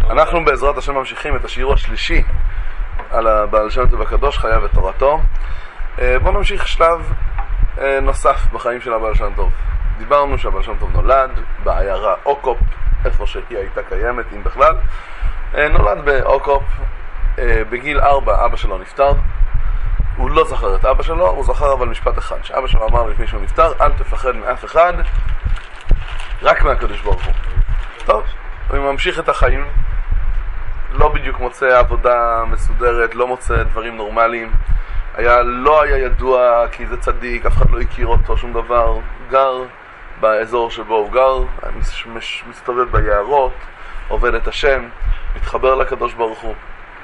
אנחנו בעזרת השם ממשיכים את השיעור השלישי על הבעל שם טוב הקדוש, חייו ותורתו. בואו נמשיך שלב נוסף בחיים של הבעל שם טוב. דיברנו שהבעל שם טוב נולד בעיירה אוקופ, איפה שהיא הייתה קיימת, אם בכלל. נולד באוקופ, בגיל 4 אבא שלו נפטר. הוא לא זכר את אבא שלו, הוא זכר אבל משפט אחד, שאבא שלו אמר לפני שהוא נפטר: אל תפחד מאף אחד, רק מהקדוש ברוך הוא. טוב, הוא ממשיך את החיים, לא בדיוק מוצא עבודה מסודרת, לא מוצא דברים נורמליים, לא היה ידוע כי זה צדיק, אף אחד לא הכיר אותו, שום דבר. גר באזור שבו הוא גר, מסתובב ביערות, עובד את השם, מתחבר לקדוש ברוך הוא.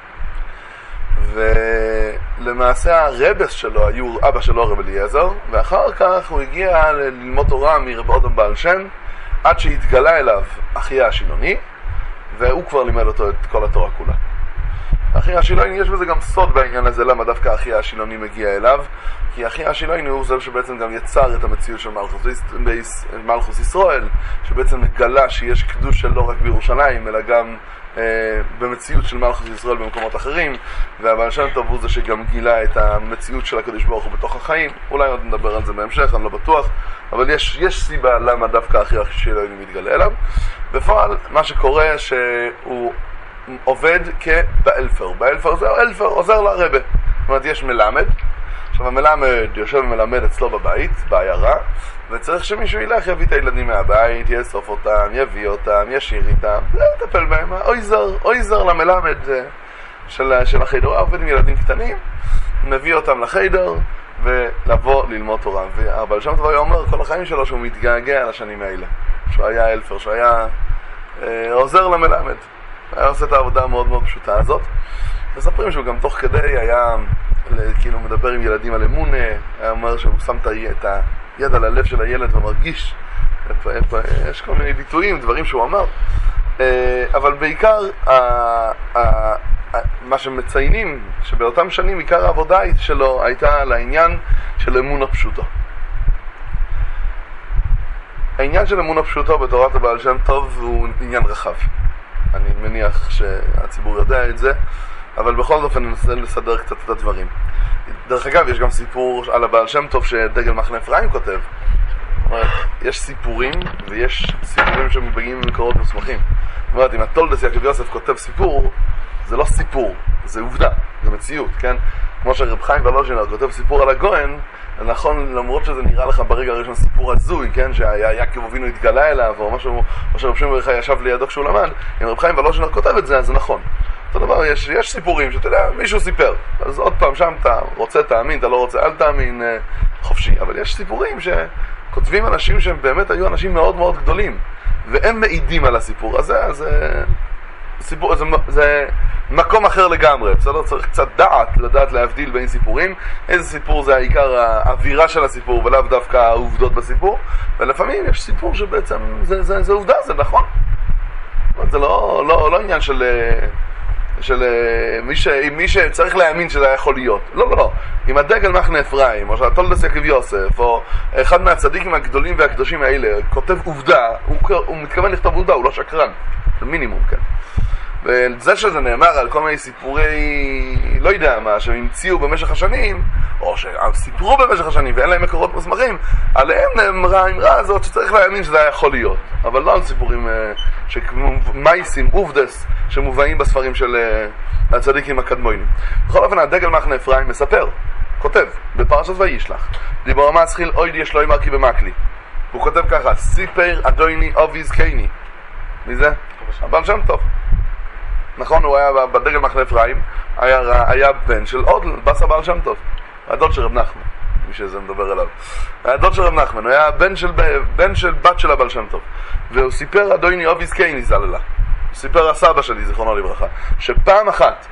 ולמעשה הרבס שלו היו אבא שלו רב אליעזר, ואחר כך הוא הגיע ללמוד תורה מרב אדם בעל שם, עד שהתגלה אליו אחיה השילוני, והוא כבר לימד אותו את כל התורה כולה. אחיה השילוני, יש בזה גם סוד בעניין הזה, למה דווקא אחיה השילוני מגיע אליו, כי אחיה השילוני הוא זה שבעצם גם יצר את המציאות של מלכוס ישראל, שבעצם מגלה שיש קדוש של לא רק בירושלים, אלא גם במציאות של מלכוס ישראל במקומות אחרים. והבעל שם טוב הוא זה שגם גילה את המציאות של הקדוש ברוך הוא בתוך החיים. אולי עוד נדבר על זה בהמשך, אני לא בטוח, אבל יש סיבה למה דווקא אחיה השילוני מתגלה אליו. בפועל מה שקורה שהוא עובד כבאלפר. באלפר זה אלפר, עוזר לרבא. זאת אומרת, יש מלמד, עכשיו המלמד יושב ומלמד אצלו בבית, בעיירה, וצריך שמישהו ילך, יביא את הילדים מהבית, יאסוף אותם, יביא אותם, ישיר איתם, יטפל בהם. אויזר למלמד של החדר, עובד עם ילדים קטנים, מביא אותם לחדר ולבוא ללמוד תורה. אבל שם דבר אומר כל החיים שלו שהוא מתגעגע לשנים האלה, שהוא היה אלפר, שהוא היה עוזר למלמד, היה עושה את העבודה המאוד מאוד פשוטה הזאת. מספרים שהוא גם תוך כדי היה כאילו מדבר עם ילדים על אמונה, היה אומר שהוא שם את היד על הלב של הילד ומרגיש, יש כל מיני ביטויים, דברים שהוא אמר. אבל בעיקר מה שמציינים שבאותם שנים עיקר העבודה שלו הייתה על העניין של אמונה פשוטו. העניין של אמונה פשוטו בתורת הבעל שם טוב הוא עניין רחב, אני מניח שהציבור יודע את זה, אבל בכל זאת אני אנסה לסדר קצת את הדברים. דרך אגב, יש גם סיפור על הבעל שם טוב שדגל מחנה אפרים כותב. יש סיפורים ויש סיפורים שמבאים ממקורות מוסמכים. זאת אומרת, אם התולדס יעקב יוסף כותב סיפור, זה לא סיפור, זה עובדה, זה מציאות, כן? כמו שרב חיים ולוז'ינר כותב סיפור על הגויין, נכון, למרות שזה נראה לך ברגע הראשון סיפור הזוי, כן? שיעקב אבינו התגלה אליו, או משהו, או שרב שמעון בר יוחאי ישב לידו כשהוא למד. אם רב חיים ולוז'ינר כותב את זה, אז זה נכון. אותו דבר, יש סיפורים שאתה יודע, מישהו סיפר, אז עוד פעם שם אתה רוצה תאמין, אתה לא רוצה אל תאמין, חופשי. אבל יש סיפורים שכותבים אנשים שהם באמת היו אנשים מאוד מאוד גדולים, והם מעידים על הסיפור הזה, אז סיפור, זה מקום אחר לגמרי, בסדר? צריך קצת לדעת להבדיל בין סיפורים, איזה סיפור זה העיקר האווירה של הסיפור ולאו דווקא העובדות בסיפור, ולפעמים יש סיפור שבעצם זה עובדה, זה נכון, זה לא עניין של מי שצריך להאמין שזה יכול להיות. לא. אם הדגל מחנה אפרים, או שהתולדס יעקב יוסף, או אחד מהצדיקים הגדולים והקדושים האלה כותב עובדה, הוא מתכוון לכתוב עובדה, הוא לא שקרן, זה מינימום, כן? וזה שזה נאמר על כל מיני סיפורי לא יודע מה שהמציאו במשך השנים, או שסיפרו במשך השנים ואין להם מקורות מוסמכים, עליהם נאמרה האמרה הזאת שצריך להאמין שזה היה יכול להיות, אבל לא על סיפורים מייסים, עובדס, שמובאים בספרים של הצדיקים הקדמונים. בכל אופן, הדגל מחנה אפרים מספר, כותב בפרשת וישלח, דיבר המסחיל אויד יש לו אמר כי במקלי, הוא כותב ככה: סיפר אדוני אביז קייני. מי זה? הבעל שם טוב. נכון, הוא היה בדגל מחנה אפרים, היה בן של עוד בס הבעל שם טוב, הדוד של רב נחמן, מי שזה מדבר אליו, הדוד של רב נחמן, הוא היה בן של בת של הבעל שם טוב, והוא סיפר אדוני אביז קייני זללה, הוא סיפר הסבא שלי זיכרונו לברכה, שפעם אחת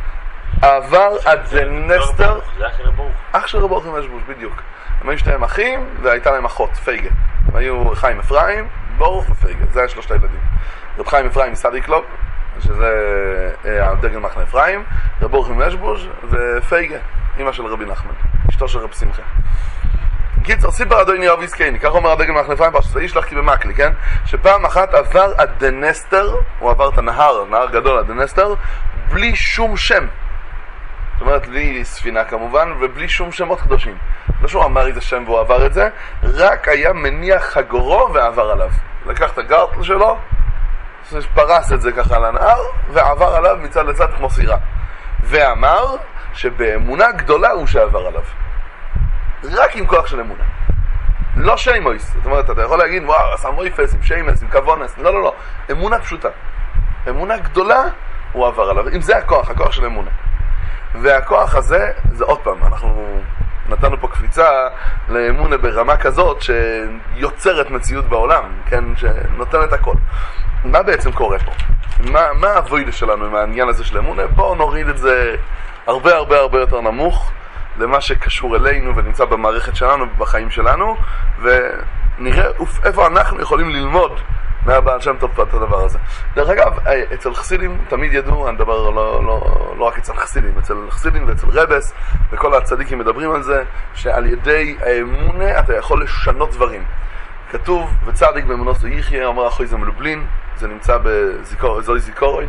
עבר עד זה נסתר, זה אח של רב ברוך, אח של רב ברוך עם אשבוש, בדיוק. הם היו שתיהם אחים והייתה להם אחות, פייגה. הם היו חיים אפרים, ברוך ופייגה, זה היה שלושת הילדים. רב חיים אפרים מסדיקלוב, שזה הדגל מחנה אפרים, רב ברוך עם אשבוש, ופייגה, אמא של רבי נחמן, אשתו של רב שמחה. קיצר, סיפר אדוני אוהב יזכני, כך אומר הדגל מהכנפיים פרשת וישלח כי במקלי, כן? שפעם אחת עבר הדנסטר, הוא עבר את הנהר, נהר גדול הדנסטר, בלי שום שם. זאת אומרת, בלי ספינה כמובן, ובלי שום שמות קדושים. לא שהוא אמר איזה שם והוא עבר את זה, רק היה מניח חגורו ועבר עליו. לקח את הגרטל שלו, פרס את זה ככה על הנהר, ועבר עליו מצד לצד כמו סירה. ואמר שבאמונה גדולה הוא שעבר עליו. רק עם כוח של אמונה. לא שיימויס. זאת אומרת, אתה יכול להגיד, וואו, עשה מויפס, עם שיימס, עם כבונס. לא, לא, לא. אמונה פשוטה. אמונה גדולה, הוא עבר עליו. אם זה הכוח, הכוח של אמונה. והכוח הזה, זה עוד פעם, אנחנו נתנו פה קפיצה לאמונה ברמה כזאת שיוצרת מציאות בעולם, כן? שנותנת הכל. מה בעצם קורה פה? מה הווידה שלנו עם העניין הזה של אמונה? בואו נוריד את זה הרבה הרבה הרבה יותר נמוך למה שקשור אלינו ונמצא במערכת שלנו ובחיים שלנו, ונראה איפה אנחנו יכולים ללמוד מהבעל שם טוב את הדבר הזה. דרך אגב, אצל חסידים תמיד ידעו, אני מדבר לא רק אצל חסידים, אצל חסידים ואצל רבס וכל הצדיקים מדברים על זה, שעל ידי האמונה אתה יכול לשנות דברים. כתוב, וצדיק באמונתו יחיה, אומר אחוי זה מלובלין, זה נמצא בזוי זיכורין,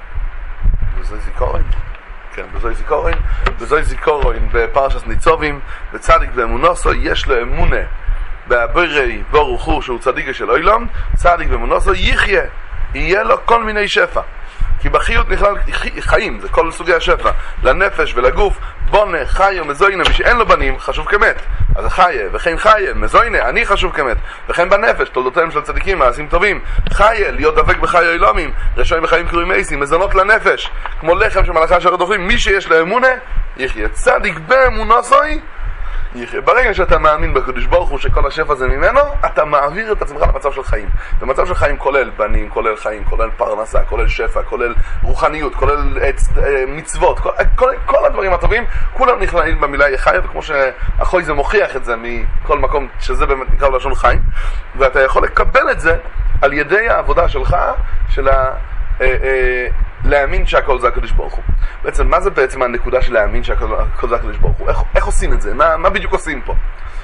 כן, בזוי זיכורין בפרשת ניצובים, וצדיק באמונתו יש לו אמונה באבירי ברוך הוא שהוא צדיק של אילום, צדיק באמונתו יחיה, יהיה לו כל מיני שפע. כי בחיות נכלל חיים, זה כל סוגי השפע, לנפש ולגוף, בונה, חיה, מזוינה, מי שאין לו בנים חשוב כמת, אז חיה, וכן חיה, מזוינה, אני חשוב כמת, וכן בנפש, תולדותיהם של צדיקים, מעשים טובים, חיה, להיות דבק בחיי אילומים, רשעים בחיים קרויים מייסים, מזונות לנפש, כמו לחם שמלאכי אשר דוחים, מי שיש לו אמונה, יחיה, צדיק באמונתו יחיה. ברגע שאתה מאמין בקדוש ברוך הוא שכל השפע זה ממנו, אתה מעביר את עצמך למצב של חיים. ומצב של חיים כולל בנים, כולל חיים, כולל פרנסה, כולל שפע, כולל רוחניות, כולל מצוות, כל הדברים הטובים, כולם נכללים במילה יחיה, וכמו שאחוי זה מוכיח את זה מכל מקום שזה באמת נקרא לשון חיים, ואתה יכול לקבל את זה על ידי העבודה שלך, של להאמין שהכל זה הקדוש ברוך הוא. בעצם, מה זה בעצם הנקודה של להאמין שהכל זה הקדוש ברוך הוא? איך עושים את זה? מה בדיוק עושים פה?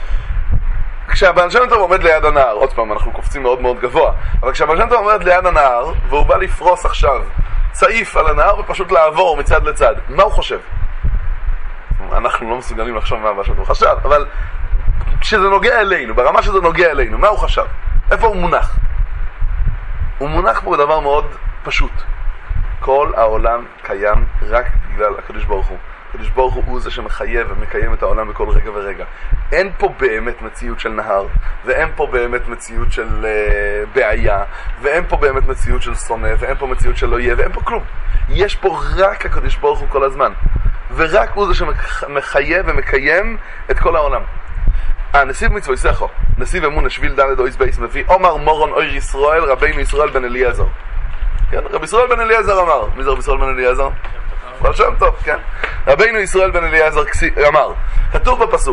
כשהבעל שם טוב עומד ליד הנהר, עוד פעם, אנחנו קופצים מאוד מאוד גבוה, אבל כשהבעל שם טוב עומד ליד הנהר, והוא בא לפרוס עכשיו צעיף על הנהר ופשוט לעבור מצד לצד, מה הוא חושב? אנחנו לא מסוגלים לחשוב מה הבעל שם טוב חשב, אבל כשזה נוגע אלינו, ברמה שזה נוגע אלינו, מה הוא חשב? איפה הוא מונח? הוא מונח פה בדבר מאוד פשוט. כל העולם קיים רק בגלל הקדוש ברוך הוא. הקדוש ברוך הוא זה שמחייב ומקיים את העולם בכל רגע ורגע. אין פה באמת מציאות של נהר, ואין פה באמת מציאות של בעיה, ואין פה באמת מציאות של שונא, ואין פה מציאות של לא יהיה, ואין פה כלום. יש פה רק הקדוש ברוך הוא כל הזמן. ורק הוא זה שמחייב ומקיים את כל העולם. הנסיב מצווי סכו, נסיב אמונה שביל ד' אויס בייס מביא, אומר מורון אויר ישראל, רבינו ישראל בן אליעזר. כן, רבי ישראל בן אליעזר אמר. מי זה רבי ישראל בן אליעזר? בעל שם טוב, כן. רבינו ישראל בן אליעזר אמר, כתוב בפסוק,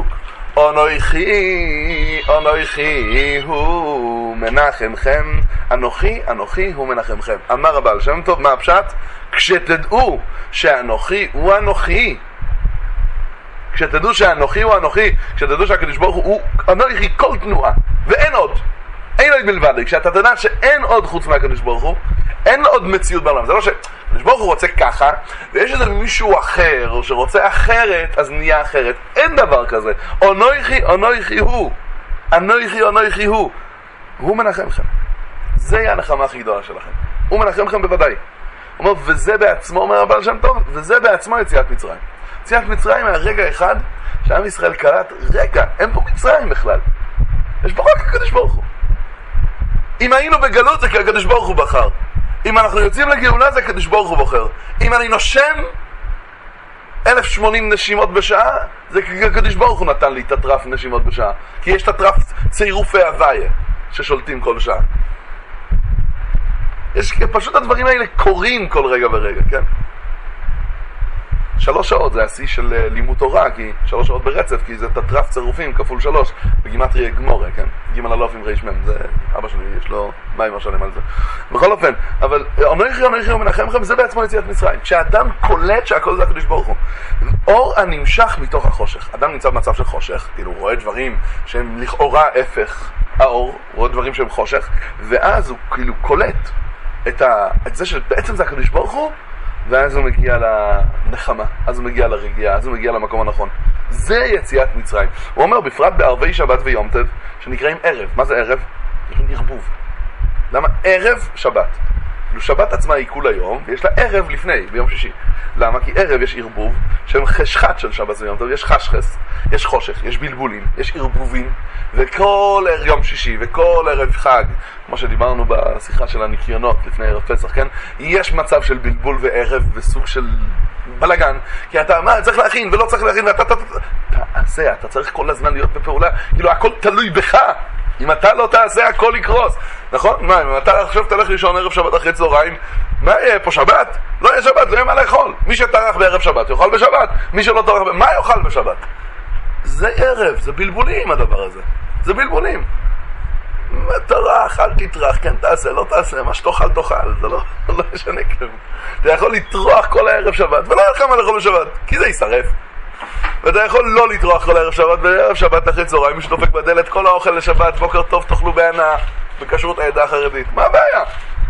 אנוכי הוא מנחמכם, אנוכי הוא מנחמכם. אמר הבעל שם טוב, מה הפשט? כשתדעו שאנוכי הוא אנוכי, כשתדעו שאנוכי הוא אנוכי, כשתדעו שהקדוש ברוך הוא אנוכי כל תנועה, ואין עוד, אין עוד מלבד, כשאתה תדע שאין עוד חוץ מהקדוש ברוך הוא, אין עוד מציאות בעולם. זה לא שקדוש ברוך הוא רוצה ככה, ויש איזה מישהו אחר, או שרוצה אחרת, אז נהיה אחרת. אין דבר כזה. אנוכי הוא. אנוכי הוא. הוא מנחמכם. זה יהיה הנחמה הכי גדולה שלכם. הוא מנחמכם בוודאי. הוא אומר, וזה בעצמו, אומר הבעל שם טוב, וזה בעצמו יציאת מצרים. יציאת מצרים מהרגע אחד, שעם ישראל קלט, רגע, אין פה מצרים בכלל. יש פה רק הקדוש ברוך הוא. אם היינו בגלות זה כי הקדוש ברוך הוא בחר. אם אנחנו יוצאים לגאולה זה הקדוש ברוך הוא בוחר. אם אני נושם 1080 נשימות בשעה, זה כי הקדוש ברוך הוא נתן לי את הטרף נשימות בשעה. כי יש את הטרף צירופי הוויה ששולטים כל שעה. פשוט הדברים האלה קורים כל רגע ורגע, כן? 3 שעות, זה השיא של לימוד תורה, כי 3 שעות ברצף, כי זה תטרף צירופים כפול 3, בגימטריה גמורה, כן? גימל אלוף עם ריש מם, זה אבא שלי, יש לו מים שלם על זה. בכל אופן, אבל אנוכי ומנחמכם, זה בעצמו יציאת מצרים. כשאדם קולט שהכל זה הקדוש ברוך הוא. אור הנמשך מתוך החושך. אדם נמצא במצב של חושך, כאילו הוא רואה דברים שהם לכאורה הפך האור, הוא רואה דברים שהם חושך, ואז הוא כאילו קולט את זה שבעצם זה הקדוש ברוך הוא, ואז הוא מגיע לנחמה, אז הוא מגיע לרגיעה, אז הוא מגיע למקום הנכון. זה יציאת מצרים. הוא אומר, בפרט בערבי שבת ויום טוב, שנקראים ערב. מה זה ערב? יש לנו ערבוב. למה? ערב שבת. כאילו שבת עצמה היא כול היום, ויש לה ערב לפני, ביום שישי. למה? כי ערב יש ערבוב, שהם חשכת של שבת ויום טוב, יש חשכס, יש חושך, יש בלבולים, יש ערבובים, וכל יום שישי, וכל ערב חג, כמו שדיברנו בשיחה של הניקיונות לפני ערב פסח, כן? יש מצב של בלבול וערב וסוג של בלגן, כי אתה, מה, צריך להכין ולא צריך להכין, ואתה תעשה, אתה צריך כל הזמן להיות בפעולה, כאילו הכל תלוי בך. אם אתה לא תעשה, הכל יקרוס. נכון? מה, אם אתה עכשיו תלך לישון ערב שבת אחרי צהריים, מה יהיה פה שבת? לא יהיה שבת, לא יהיה מה לאכול. מי שטרח בערב שבת יאכל בשבת, מי שלא טרח, מה יאכל בשבת? זה ערב, זה בלבולים הדבר הזה. זה בלבולים. טרח, אל תטרח, כן תעשה, לא תעשה, מה שתאכל תאכל, זה לא ישנה כלום. אתה יכול לטרוח כל הערב שבת, ולא יהיה לך מה לאכול בשבת, כי זה יישרף. ואתה יכול לא לטרוח כל הערב שבת, בערב שבת אחרי צהריים מי שדופק בדלת כל האוכל לשבת, בוקר טוב תאכלו בהנאה, בכשרות העדה החרדית. מה הבעיה?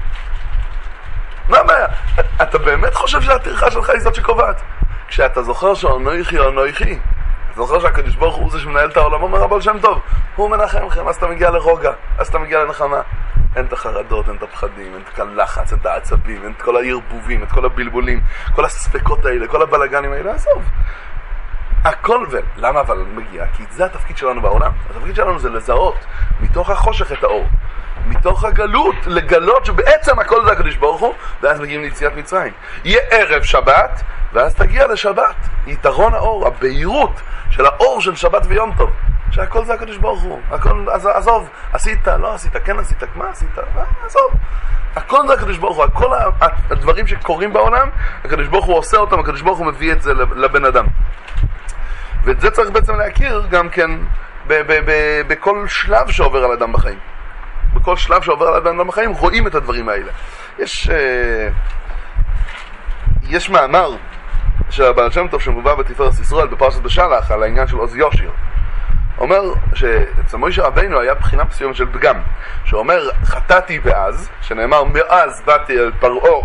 מה הבעיה? אתה באמת חושב שהטרחה שלך היא זאת שקובעת? כשאתה זוכר שאנוכי או אנוכי, אתה זוכר שהקדוש ברוך הוא זה שמנהל את העולם, אומר הבעל שם טוב, הוא מנחמכם, אז אתה מגיע לרוגע, אז אתה מגיע לנחמה. אין את החרדות, אין את הפחדים, אין את הלחץ, אין את העצבים, אין את כל הערבובים, את כל הבלבולים, כל הספקות האלה, כל הבלגנים האלה, עזוב. הכל למה אבל מגיע? כי זה התפקיד שלנו בעולם. התפקיד שלנו זה לזהות מתוך החושך את האור. מתוך הגלות, לגלות שבעצם הכל זה הקדוש ברוך הוא, ואז מגיעים ליציאת מצרים. יהיה ערב שבת, ואז תגיע לשבת. יתרון האור, הבהירות של האור של שבת ויום טוב. שהכל זה הקדוש ברוך הוא. הכל, אז עזוב, עשית, לא עשית, כן עשית, מה עשית? עזוב. הכל זה הקדוש ברוך הוא. כל הדברים שקורים בעולם, הקדוש ברוך הוא עושה אותם, הקדוש ברוך הוא מביא את זה לבן אדם. ואת זה צריך בעצם להכיר גם כן בכל שלב שעובר על אדם בחיים. בכל שלב שעובר על אדם בחיים רואים את הדברים האלה. יש מאמר של הבעל שם טוב שמובא בתפארת ישראל בפרשת בשלח על העניין של עוז יושיר. אומר שאצל מוישה רבינו היה בחינה מסוימת של פגם, שאומר חטאתי באז, שנאמר מאז באתי אל פרעה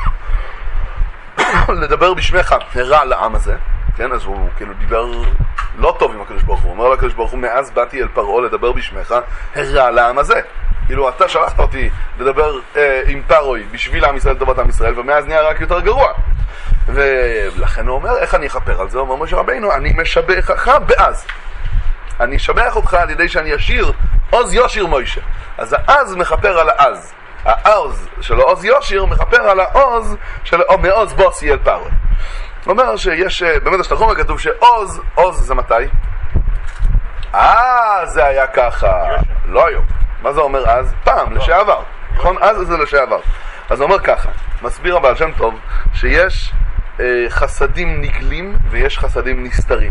לדבר בשמך הרע לעם הזה. כן, אז הוא כאילו דיבר לא טוב עם הקדוש ברוך הוא. הוא אומר לקדוש ברוך הוא, מאז באתי אל פרעה לדבר בשמך הרע לעם הזה. כאילו אתה שלחת אותי לדבר עם פרעה בשביל עם ישראל לטובת עם ישראל, ומאז נהיה רק יותר גרוע. ולכן הוא אומר, איך אני אכפר על זה? הוא אומר משה רבינו, אני משבחך באז. אני אשבח אותך על ידי שאני אשיר עוז יושיר מוישה. אז האז מחפר על האז. העוז של עוז יושיר מחפר על העוז של מעוז בוסי אל פרעה. הוא אומר שיש, באמת השתחום כתוב שעוז, עוז זה מתי? זה היה ככה, לא היום. מה זה אומר אז? פעם, לשעבר. נכון? אז זה לשעבר. אז הוא אומר ככה, מסביר הבעל שם טוב, שיש חסדים נגלים ויש חסדים נסתרים.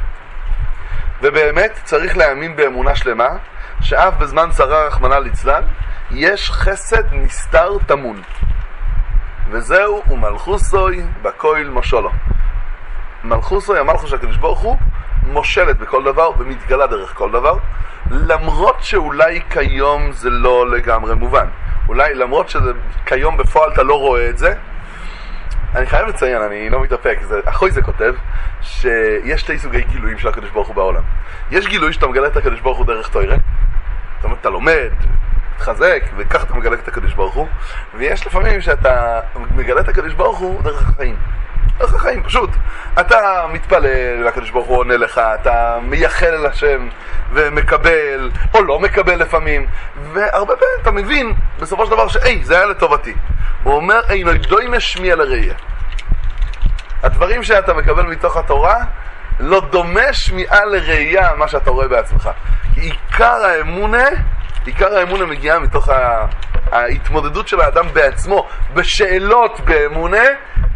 ובאמת צריך להאמין באמונה שלמה, שאף בזמן צרה רחמנא ליצלן, יש חסד נסתר תמון. וזהו, ומלכוסוי בקויל מושלו. מלכוסוי, המלכוס של הקדוש ברוך הוא, מושלת בכל דבר ומתגלה דרך כל דבר, למרות שאולי כיום זה לא לגמרי מובן. אולי למרות שזה כיום בפועל אתה לא רואה את זה. אני חייב לציין, אני לא מתאפק, אחוי זה כותב שיש שתי סוגי גילויים של הקדוש ברוך הוא בעולם. יש גילוי שאתה מגלה את הקדוש ברוך הוא דרך תורה, זאת אומרת אתה לומד, תחזק, וכך אתה מגלה את הקדוש ברוך הוא, ויש לפעמים שאתה מגלה את הקדוש ברוך הוא דרך החיים. דרך החיים, פשוט. אתה מתפלל, הקדוש ברוך הוא עונה לך, אתה מייחל אל השם ומקבל, או לא מקבל לפעמים, והרבה פעמים אתה מבין בסופו של דבר זה היה לטובתי. הוא אומר, אינו ידוי משמיע לראייה. הדברים שאתה מקבל מתוך התורה לא דומה שמיעה לראייה מה שאתה רואה בעצמך. כי עיקר האמונה מגיעה מתוך ההתמודדות של האדם בעצמו בשאלות באמונה,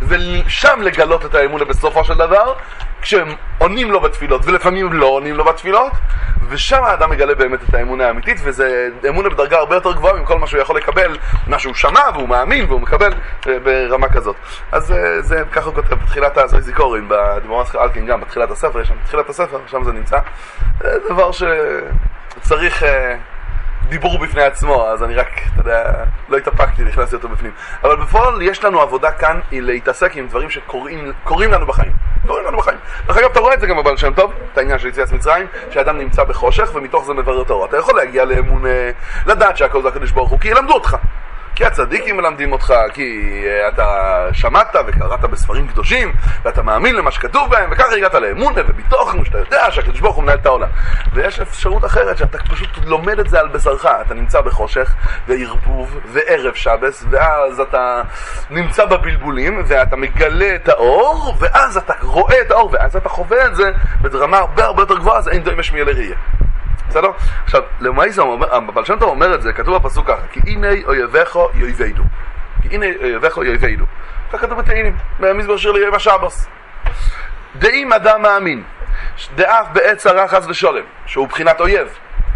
ושם לגלות את האמונה בסופו של דבר, כשהם עונים לו בתפילות ולפעמים לא עונים לו בתפילות, ושם האדם מגלה באמת את האמונה האמיתית, וזה אמונה בדרגה הרבה יותר גבוהה מכל מה שהוא יכול לקבל, מה שהוא שמע והוא מאמין והוא מקבל ברמה כזאת. אז זה ככה הוא כותב בתחילת הזיכורין, בדמורס אלקין גם בתחילת הספר, יש שם בתחילת הספר, שם זה נמצא. זה דבר שצריך דיבור בפני עצמו, אז אני רק, אתה יודע, לא התאפקתי, נכנסתי אותו בפנים. אבל בפועל יש לנו עבודה כאן היא להתעסק עם דברים שקורים לנו בחיים. קורים לנו בחיים. דרך אגב, אתה רואה את זה גם בבעל שם טוב, את העניין של יציאת מצרים, שאדם נמצא בחושך ומתוך זה מברר את האור. אתה יכול להגיע לאמון, לדעת שהכל זה הקדוש ברוך הוא, כי ילמדו אותך. כי הצדיקים מלמדים אותך, כי אתה שמעת וקראת בספרים קדושים, ואתה מאמין למה שכתוב בהם, וככה הגעת לאמונה, ובתוך שאתה יודע שהקדוש ברוך הוא מנהל את העולם. ויש אפשרות אחרת שאתה פשוט לומד את זה על בשרך. אתה נמצא בחושך, וערבוב, וערב שבס, ואז אתה נמצא בבלבולים, ואתה מגלה את האור, ואז אתה רואה את האור, ואז אתה חווה את זה ברמה הרבה הרבה יותר גבוהה, אז אין דוי משמיע לראייה. בסדר? עכשיו, למעשה, אבל שם אתה אומר את זה, כתוב בפסוק ככה, כי הנה אויביך יאבדו. כי הנה אויביך יאבדו. כך כתוב בתהילים, במזמור שיר ליום השבוס. דאם אדם מאמין, דאף בעת צרה חס ושלום, שהוא בחינת אויב.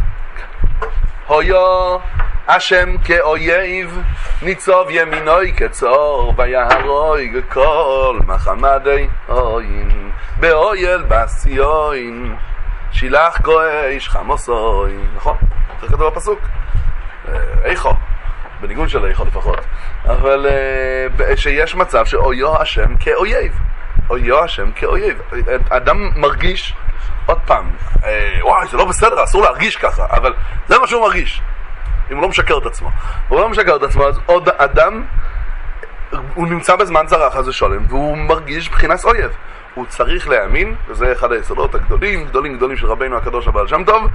הויו השם כאויב, ניצוב ימינוי כצור, ויהרוג כל מחמדי אוין, באויל בסיוין. שילח גוי חמוסוי, נכון? זה כתוב בפסוק. איכו, בניגון של איכו לפחות. אבל שיש מצב שאויו השם כאויב. אויו השם כאויב. אדם מרגיש, עוד פעם, וואי, זה לא בסדר, אסור להרגיש ככה, אבל זה מה שהוא מרגיש. אם הוא לא משקר את עצמו. הוא לא משקר את עצמו, אז עוד אדם, הוא נמצא בזמן צרה חס ושלום, והוא מרגיש בחינת אויב. הוא צריך להאמין, וזה אחד היסודות גדולים של רבינו הקדוש הבעל שם טוב,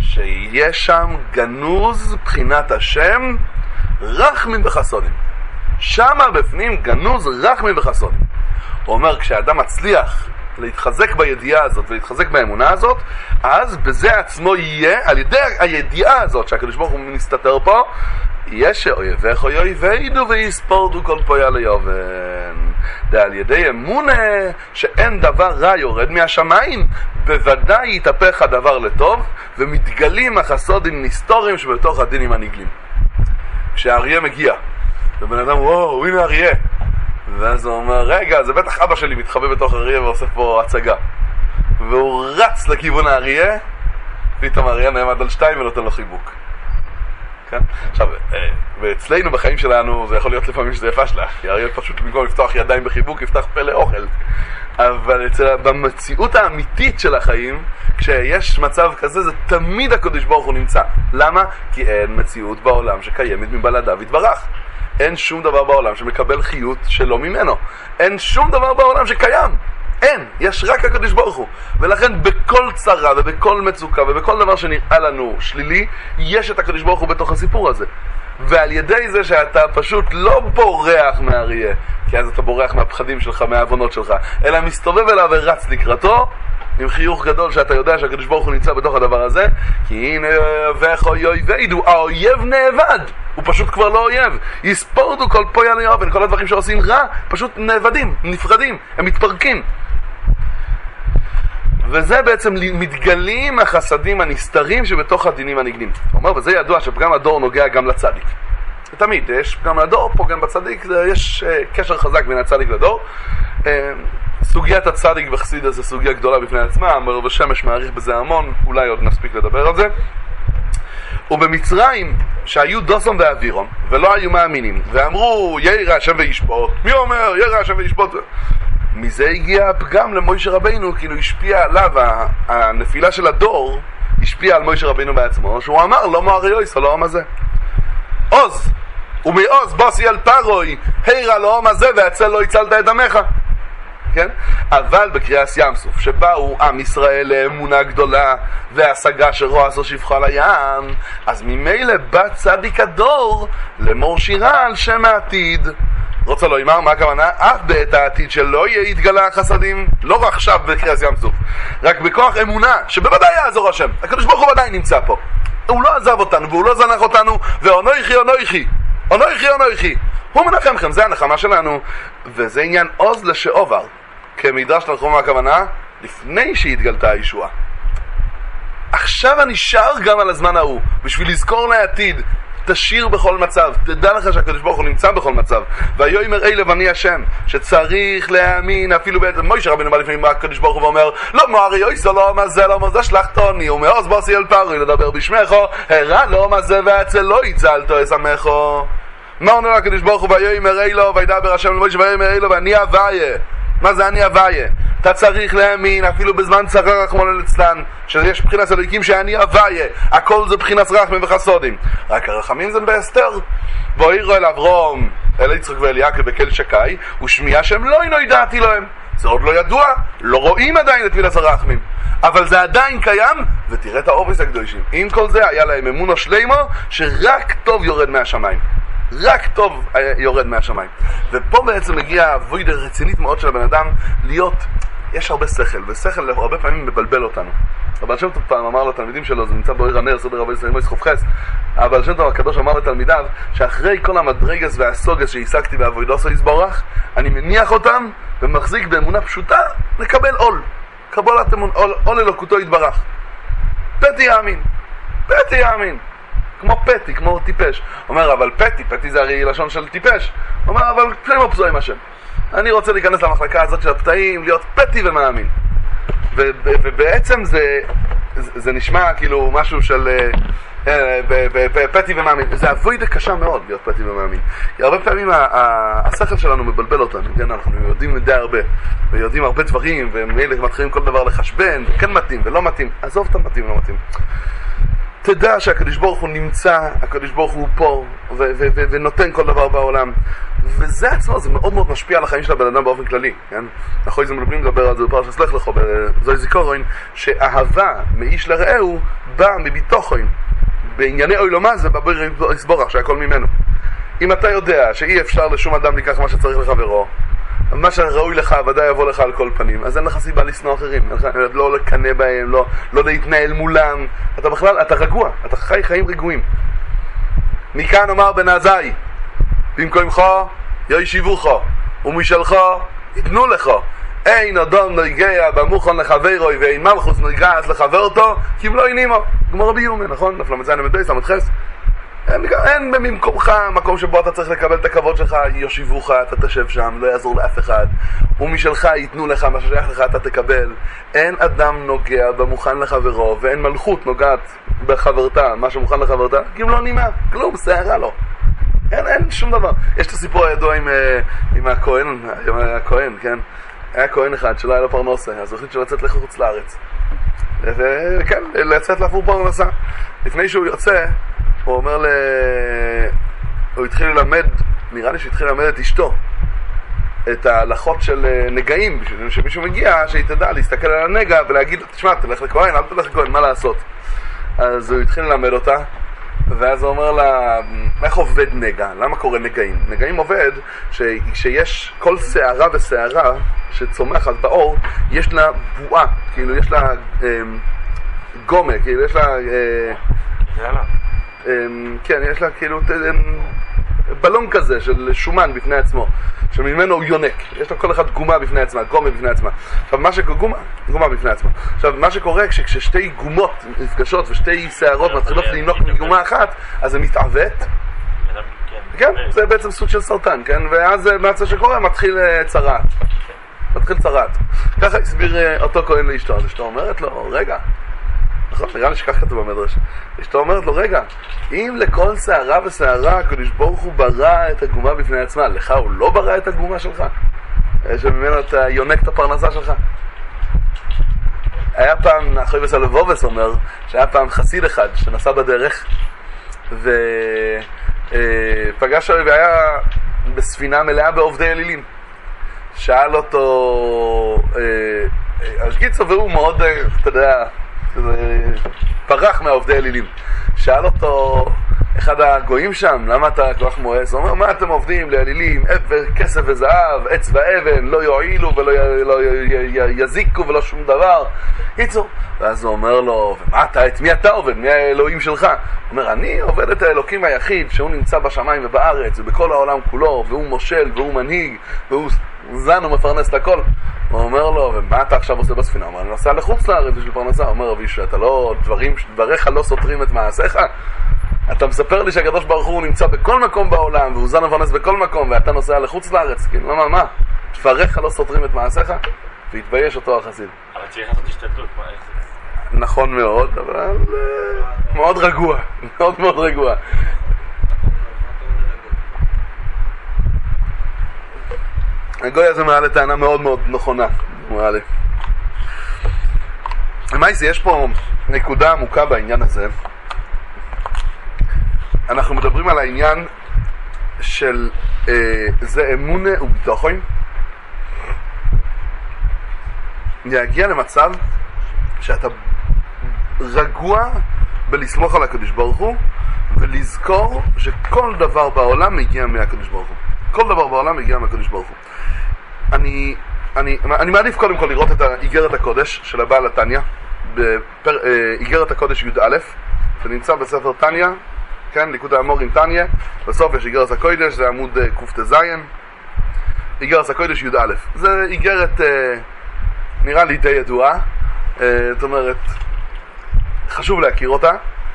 שיש שם גנוז בחינת השם רחמים וחסודים. שמה בפנים גנוז רחמים וחסודים. הוא אומר, כשאדם מצליח להתחזק בידיעה הזאת ולהתחזק באמונה הזאת, אז בזה עצמו יהיה, על ידי הידיעה הזאת שהקדוש ברוך הוא מסתתר פה, יהיה שאויביך יאבדו ויספורדו כל פויה ליובן. ועל ידי אמונה שאין דבר רע יורד מהשמיים, בוודאי יתהפך הדבר לטוב, ומתגלים החסודים נסתורים שבתוך הדינים הנגלים. כשהאריה מגיע, ובן אדם, וואו, הנה אריה. ואז הוא אומר, רגע, זה בטח אבא שלי מתחבא בתוך אריה ועושה פה הצגה. והוא רץ לכיוון האריה, פתאום האריה נעמד על 2 ונותן לו חיבוק. כן? עכשיו, ואצלנו בחיים שלנו זה יכול להיות לפעמים שזה יפה שלה, כי האריה פשוט במקום לפתוח ידיים בחיבוק יפתח פה לאוכל. אבל במציאות האמיתית של החיים, כשיש מצב כזה, זה תמיד הקדוש ברוך הוא נמצא. למה? כי אין מציאות בעולם שקיימת מבלעדיו יתברך. אין שום דבר בעולם שמקבל חיות שלא ממנו. אין שום דבר בעולם שקיים. אין, יש רק הקדוש ברוך הוא. ולכן בכל צרה ובכל מצוקה ובכל דבר שנראה לנו שלילי, יש את הקדוש ברוך הוא בתוך הסיפור הזה. ועל ידי זה שאתה פשוט לא בורח מהאריה, כי אז אתה בורח מהפחדים שלך, מהעוונות שלך, אלא מסתובב אליו ורץ לקראתו, עם חיוך גדול שאתה יודע שהקדוש ברוך הוא נמצא בתוך הדבר הזה, כי הנה ואיכו יאבדו, האויב נאבד, הוא פשוט כבר לא אויב, יספורדו כל פויה ליובן, כל הדברים שעושים רע, פשוט נאבדים, נפרדים, הם מתפרקים. וזה בעצם מתגלים החסדים הנסתרים שבתוך הדינים הנגלים. הוא אומר, וזה ידוע שפגם הדור נוגע גם לצדיק. תמיד, יש פגם הדור, פה גם בצדיק, יש קשר חזק בין הצדיק לדור. סוגיית הצדיק בחסידה זה סוגיה גדולה בפני עצמה, הרב שמש מעריך בזה המון, אולי עוד נספיק לדבר על זה. ובמצרים, שהיו דוסון ואווירון, ולא היו מאמינים, ואמרו, ירא השם וישפוט. מי אומר, ירא השם וישפוט? מזה הגיע הפגם למוישה רבינו, כאילו השפיע עליו, הנפילה של הדור, השפיע על מוישה רבינו בעצמו, שהוא אמר, לא מאריויס, לא מה זה. עוז, ומעוז בוסי אל פרוי, הירא לא מה זה, והצל לא הצלת את דמך. כן? אבל בקריאת ים סוף, שבאו עם ישראל לאמונה גדולה, והשגה שרוע עשו שפחה לים, אז ממילא בא צדיק הדור למור שירה על שם העתיד. רוצה לא אמר, מה הכוונה? אף בעת העתיד שלא יהיה יתגלה החסדים, לא רק עכשיו בקריאת ים סוף, רק בכוח אמונה, שבוודאי יעזור השם. הקדוש ברוך הוא ודאי נמצא פה. הוא לא עזב אותנו, והוא לא זנח אותנו, ואונויכי, אונויכי, אונויכי, אונויכי. הוא מנחמכם, זה הנחמה שלנו. וזה עניין עוז לשעובר, כמדרש תנחומה הכוונה, לפני שהתגלתה הישועה. עכשיו אני שר גם על הזמן ההוא, בשביל לזכור לעתיד. תשיר בכל מצב, תדע לך שהקדוש ברוך הוא נמצא בכל מצב. ויאמר אלה ואני השם, שצריך להאמין אפילו בעצם. מוישה רבנו בא לפעמים הקדוש ברוך הוא ואומר לא מוארי יויסו לא מה זה לא מה זה שלחתוני ומעוז בוסי אל פרוי לדבר בשמךו הרע לא מה זה והצל לא יצלתו אסמךו. מה עונה לקדוש ברוך הוא? ויאמר אלו וידבר השם למוישה ויאמר אלו ואני הוויה. מה זה אני הוויה? אתה צריך להאמין אפילו בזמן צרה רחמנא ליצלן, שיש בחינת אלוהיקים שאני הוויה, הכל זה בחינת רחמים וחסודים. רק הרחמים זה בהסתר. ואירו אל אברום אל יצחק ואל יעקב בכל שקי ושמיע שם לא אינו ידעתי להם. זה עוד לא ידוע, לא רואים עדיין את מילת הרחמים, אבל זה עדיין קיים. ותראה את האורס הקדושים, עם כל זה היה להם אמונו שלמה שרק טוב יורד מהשמיים, רק טוב יורד מהשמיים. ופה בעצם מגיעה עבודה רצינית מאוד של הבן אדם להיות, יש הרבה שכל, ושכל הרבה פעמים מבלבל אותנו. אבל שם טוב פעם אמר לתלמידים שלו, זה נמצא באויר הנר, סדר רבי ישראל מויס חופכס, אבל שם טוב הקדוש אמר לתלמידיו, שאחרי כל המדרגס והסוגס שהשגתי בעבודתו יסבורך, אני מניח אותם ומחזיק באמונה פשוטה לקבל עול, קבלת אמון, עול אלוקותו יתברך. פתי יאמין, פתי יאמין, כמו פתי, כמו טיפש. אומר, אבל פתי זה הרי לשון של טיפש. אומר, אבל פלאים פזו עם השם. אני רוצה להיכנס למחלקה הזאת של הפתאים, להיות פתי ומאמין. ובעצם זה נשמע כאילו משהו של פתי ומאמין. זה עבודה קשה מאוד להיות פתי ומאמין. הרבה פעמים השכל שלנו מבלבל אותנו. אנחנו יודעים די הרבה, ויודעים הרבה דברים, ומאלה מתחילים כל דבר לחשבן, כן מתאים ולא מתאים. עזוב את המתאים ולא מתאים. תדע שהקדוש ברוך הוא נמצא, הקדוש ברוך הוא פה, ונותן כל דבר בעולם. וזה עצמו, זה מאוד מאוד משפיע על החיים של הבן אדם באופן כללי, כן? אחרי זה מדברים לדבר על זה בפרשת שלח לך, בזוהי זיכרון, שאהבה מאיש לרעהו באה מביטוחון. בענייני אוילומה זה בביר יסבורך, שהכל ממנו. אם אתה יודע שאי אפשר לשום אדם לקח מה שצריך לחברו, מה שראוי לך ודאי יבוא לך על כל פנים, אז אין לך סיבה לשנוא אחרים, לא לקנא בהם, לא להתנהל מולם. אתה בכלל, אתה רגוע, אתה חי חיים רגועים. מכאן אומר בן עזאי, במקומך יושיבוך ומשלך יתנו לך. אין אדם נוגע במוכן לחברו ואין מלכוס נוגעת לחברתו כי אם לא ינימו. גמור רבי ירמיה, נכון? נפלה מצאי נמדוי, סמת חס. אין במקומך מקום שבו אתה צריך לקבל את הכבוד שלך, יושיבוך, אתה תשב שם, לא יעזור לאף אחד. ומשלך ייתנו לך, מה ששייך לך אתה תקבל. אין אדם נוגע במוכן לחברו, ואין מלכות נוגעת בחברתה, מה שמוכן לחברתה, כי אם לא נימה, כלום, שערה לא. אין שום דבר. יש את הסיפור הידוע עם הכהן, כן? היה כהן אחד שלא היה לו פרנסה, אז הוא החליט שהוא לצאת לחוץ לארץ. וכן, לצאת לעבור פרנסה. לפני שהוא יוצא, הוא אומר הוא התחיל ללמד, נראה לי שהתחיל ללמד את אשתו את ההלכות של נגעים, בשביל שמישהו מגיע, שהיא תדע להסתכל על הנגע ולהגיד, תשמע, תלך לכהן, אל תלך לכהן, מה לעשות? אז הוא התחיל ללמד אותה, ואז הוא אומר לה, איך עובד נגע? למה קורה נגעים? נגעים עובד שיש כל שערה ושערה שצומחת באור, יש לה בועה, כאילו יש לה גומה, כאילו יש לה כן, יש לה כאילו בלון כזה של שומן בפני עצמו, שממנו הוא יונק. יש לה כל אחד גומה בפני עצמה, גומה בפני עצמה. עכשיו מה שקורה, גומה בפני עצמה. עכשיו מה שקורה כששתי גומות נפגשות ושתי שערות מתחילות לינוק מגומה אחת, אז זה מתעוות. כן, זה בעצם סוג של סרטן, כן? ואז מה שקורה, מתחיל צרעת. מתחיל צרעת. ככה הסביר אותו כהן לאשתו. אז אשתו אומרת לו, רגע, נכון, נראה לי שכך כתוב במדרש. אשתו אומרת לו, רגע, אם לכל שערה ושערה הקדוש ברוך הוא ברא את הגומה בפני עצמה, לך הוא לא ברא את הגומה שלך? שממנו אתה יונק את הפרנסה שלך. היה פעם, אחרי בסלבובס אומר, שהיה פעם חסיד אחד שנסע בדרך ופגש הרי והיה בספינה מלאה בעובדי אלילים. שאל אותו, אז קיצור, והוא מאוד, אתה יודע, פרח מהעובדי אלילים. שאל אותו, אחד הגויים שם, למה אתה כל כך מואס? הוא אומר, מה אתם עובדים לאלילים, כסף וזהב, עץ ואבן, לא יועילו ולא יזיקו ולא שום דבר. קיצור, ואז הוא אומר לו, ומה אתה, את מי אתה עובד? מי האלוהים שלך? הוא אומר, אני עובד את האלוקים היחיד שהוא נמצא בשמיים ובארץ ובכל העולם כולו, והוא מושל והוא מנהיג והוא זן ומפרנס את הכל. הוא אומר לו, ומה אתה עכשיו עושה בספינה? הוא אומר, אני נוסע לחוץ לארץ בשביל פרנסה. הוא אומר, רבי ישוע, אתה לא, דבריך לא סותרים את מעשיך? אתה מספר לי שהקדוש ברוך הוא נמצא בכל מקום בעולם והוא זן ומפרנס בכל מקום ואתה נוסע לחוץ לארץ? כאילו, למה, מה? דבריך לא סותרים את מעשיך? והתבייש אותו החסיד. אבל צריך לעשות השתדלות, מה, איך זה? נכון מאוד, אבל מאוד רגוע, מאוד מאוד רגוע. הגוי הזה מעלה טענה מאוד מאוד נכונה, הוא מעלה. למעשה, יש פה נקודה עמוקה בעניין הזה. אנחנו מדברים על העניין של זה אמונה וביטחון. להגיע למצב שאתה רגוע בלסמוך על הקדוש ברוך הוא ולזכור שכל דבר בעולם מגיע מהקדוש ברוך הוא. כל דבר בעולם מגיע מהקדוש ברוך הוא. אני מעדיף קודם כל לראות את איגרת הקודש של הבעל התניא, איגרת הקודש י"א, זה נמצא בספר תניא, כן, ליקוטי האמוראים תניא, בסוף יש איגרת הקודש, זה עמוד קט"ז, איגרת הקודש י"א. זה איגרת נראה לי די ידועה, זאת אומרת, חשוב להכיר אותה.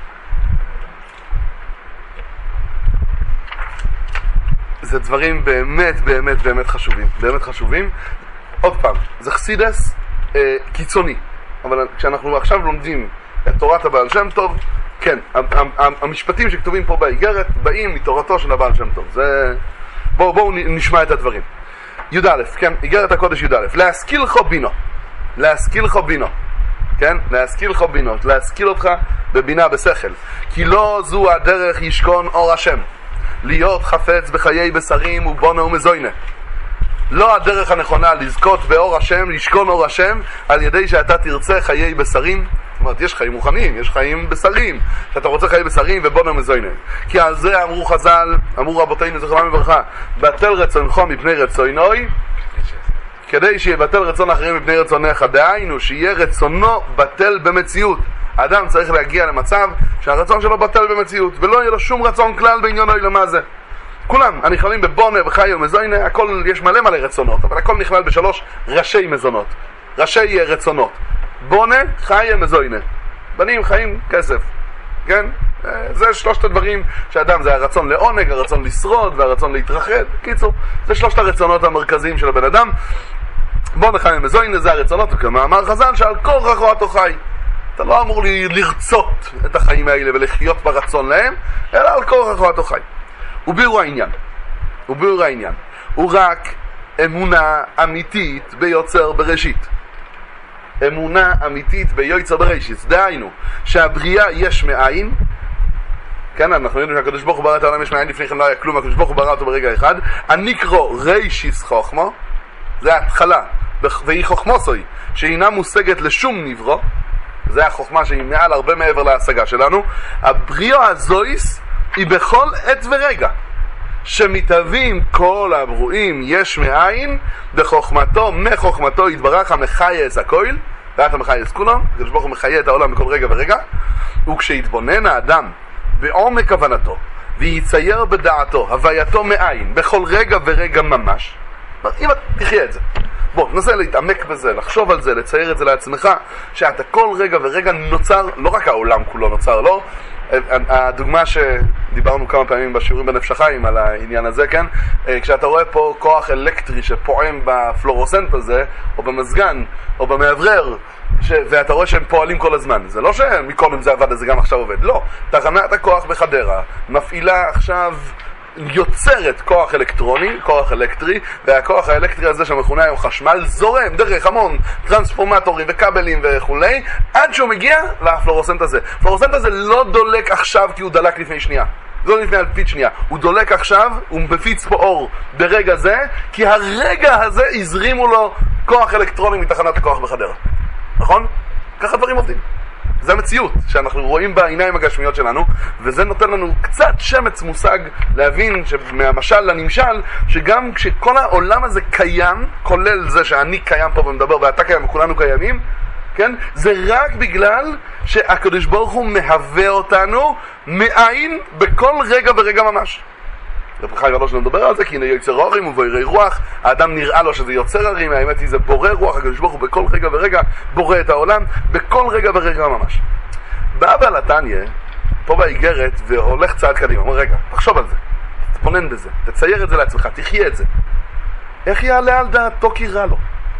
זה דברים באמת באמת באמת חשובים, באמת חשובים. עוד פעם, זה חסידס קיצוני, אבל כשאנחנו עכשיו לומדים את תורת הבעל שם טוב, כן, המשפטים שכתובים פה באיגרת באים מתורתו של הבעל שם טוב. זה... בואו נשמע את הדברים. י"א, כן, איגרת הקודש י"א, להשכיל לך בינו, להשכיל לך בינו, כן, להשכיל לך בינו, להשכיל אותך בבינה בשכל, כי לא זו הדרך ישכון אור השם, להיות חפץ בחיי בשרים ובונה ומזוינה. לא הדרך הנכונה לזכות באור השם, לשכון אור השם, על ידי שאתה תרצה חיי בשרים. זאת אומרת, יש חיים מוכנים, יש חיים בשרים, שאתה רוצה חיי בשרים ובונה ומזוינה. כי על זה אמרו חז"ל, אמרו רבותינו זכרם לברכה, בטל רצונך מפני רצונוי, כדי שיבטל רצון אחרים מפני רצונך. דהיינו שיהיה רצונו בטל במציאות. האדם צריך להגיע למצב שהרצון שלו בטל במציאות, ולא יהיה לו שום רצון כלל בעניינו. למה זה? כולם הנכללים בבונה וחי ומזוינה, הכל, יש מלא מלא רצונות, אבל הכל נכלל בשלוש ראשי מזונות, ראשי רצונות: בונה, חי ומזוינה. בנים, חיים, כסף, כן? זה שלושת הדברים שאדם, זה הרצון לעונג, הרצון לשרוד והרצון להתרחד. קיצור, זה שלושת הרצונות המרכזיים של הבן אדם. בונה, חי ומזוינה, זה הרצונות, וכמאמר חז"ל שעל כל רחו אתה חי. אתה לא אמור לרצות את החיים האלה ולחיות ברצון להם, אלא על כל רחו אתה חי. וביאור העניין, וביאור העניין הוא רק אמונה אמיתית ביוצר בראשית. אמונה אמיתית ביוצר בראשית, דהיינו שהבריאה יש מאין, כן, אנחנו יודעים שהקדוש ברוך הוא ברא את העולם יש מאין, לפני כן לא היה כלום, הקדוש ברוך הוא ברא אותו ברגע אחד. הנקרא רישיס חוכמה, זה ההתחלה, והיא חוכמוסוי, שאינה מושגת לשום נברו, זה החוכמה שהיא מעל הרבה מעבר להשגה שלנו. הבריאה הזויס היא בכל עת ורגע שמתהווים כל הברואים יש מאין, בחוכמתו, מחוכמתו יתברך המחיה את הכל, ואתה מחיה את כולו, הקדוש ברוך הוא מחיה את העולם בכל רגע ורגע. וכשיתבונן האדם בעומק הבנתו ויצייר בדעתו הווייתו מאין בכל רגע ורגע ממש, אם אתה תחיה את זה, בוא, נסה להתעמק בזה, לחשוב על זה, לצייר את זה לעצמך, שאתה כל רגע ורגע נוצר, לא רק העולם כולו נוצר, לא? הדוגמה שדיברנו כמה פעמים בשיעורים בנפש החיים על העניין הזה, כן? כשאתה רואה פה כוח אלקטרי שפועם בפלורוסנט הזה, או במזגן, או במאוורר, ואתה רואה שהם פועלים כל הזמן. זה לא שמקודם זה עבד, זה גם עכשיו עובד. לא. תחנת הכוח בחדרה מפעילה עכשיו, יוצרת כוח אלקטרוני, כוח אלקטרי, והכוח האלקטרי הזה שמכונה היום חשמל זורם דרך המון טרנספורמטורים וכבלים וכולי, עד שהוא מגיע לפלורוסנט הזה. הפלורוסנט הזה לא דולק עכשיו כי הוא דלק לפני שנייה, לא לפני אלפית שנייה, הוא דולק עכשיו, הוא מפיץ פה אור ברגע זה, כי הרגע הזה הזרימו לו כוח אלקטרוני מתחנת הכוח בחדרה. נכון? ככה דברים עובדים. זה המציאות שאנחנו רואים בעיניים הגשמיות שלנו, וזה נותן לנו קצת שמץ מושג להבין מהמשל לנמשל, שגם כשכל העולם הזה קיים, כולל זה שאני קיים פה ומדבר ואתה קיים וכולנו קיימים, כן? זה רק בגלל שהקדוש ברוך הוא מהווה אותנו מאין בכל רגע ורגע ממש. רב חי רלוש לא מדבר על זה, כי הנה יוצר הרים ובוירי רוח, האדם נראה לו שזה יוצר הרים, האמת היא זה בורא רוח, הקדוש ברוך הוא בכל רגע ורגע בורא את העולם, בכל רגע ורגע ממש. בא בעל התניא, פה באיגרת, והולך צעד קדימה, אומר רגע, תחשוב על זה, תתבונן בזה, תצייר את זה לעצמך, תחיה את זה. איך יעלה על דעתו כי רע לו?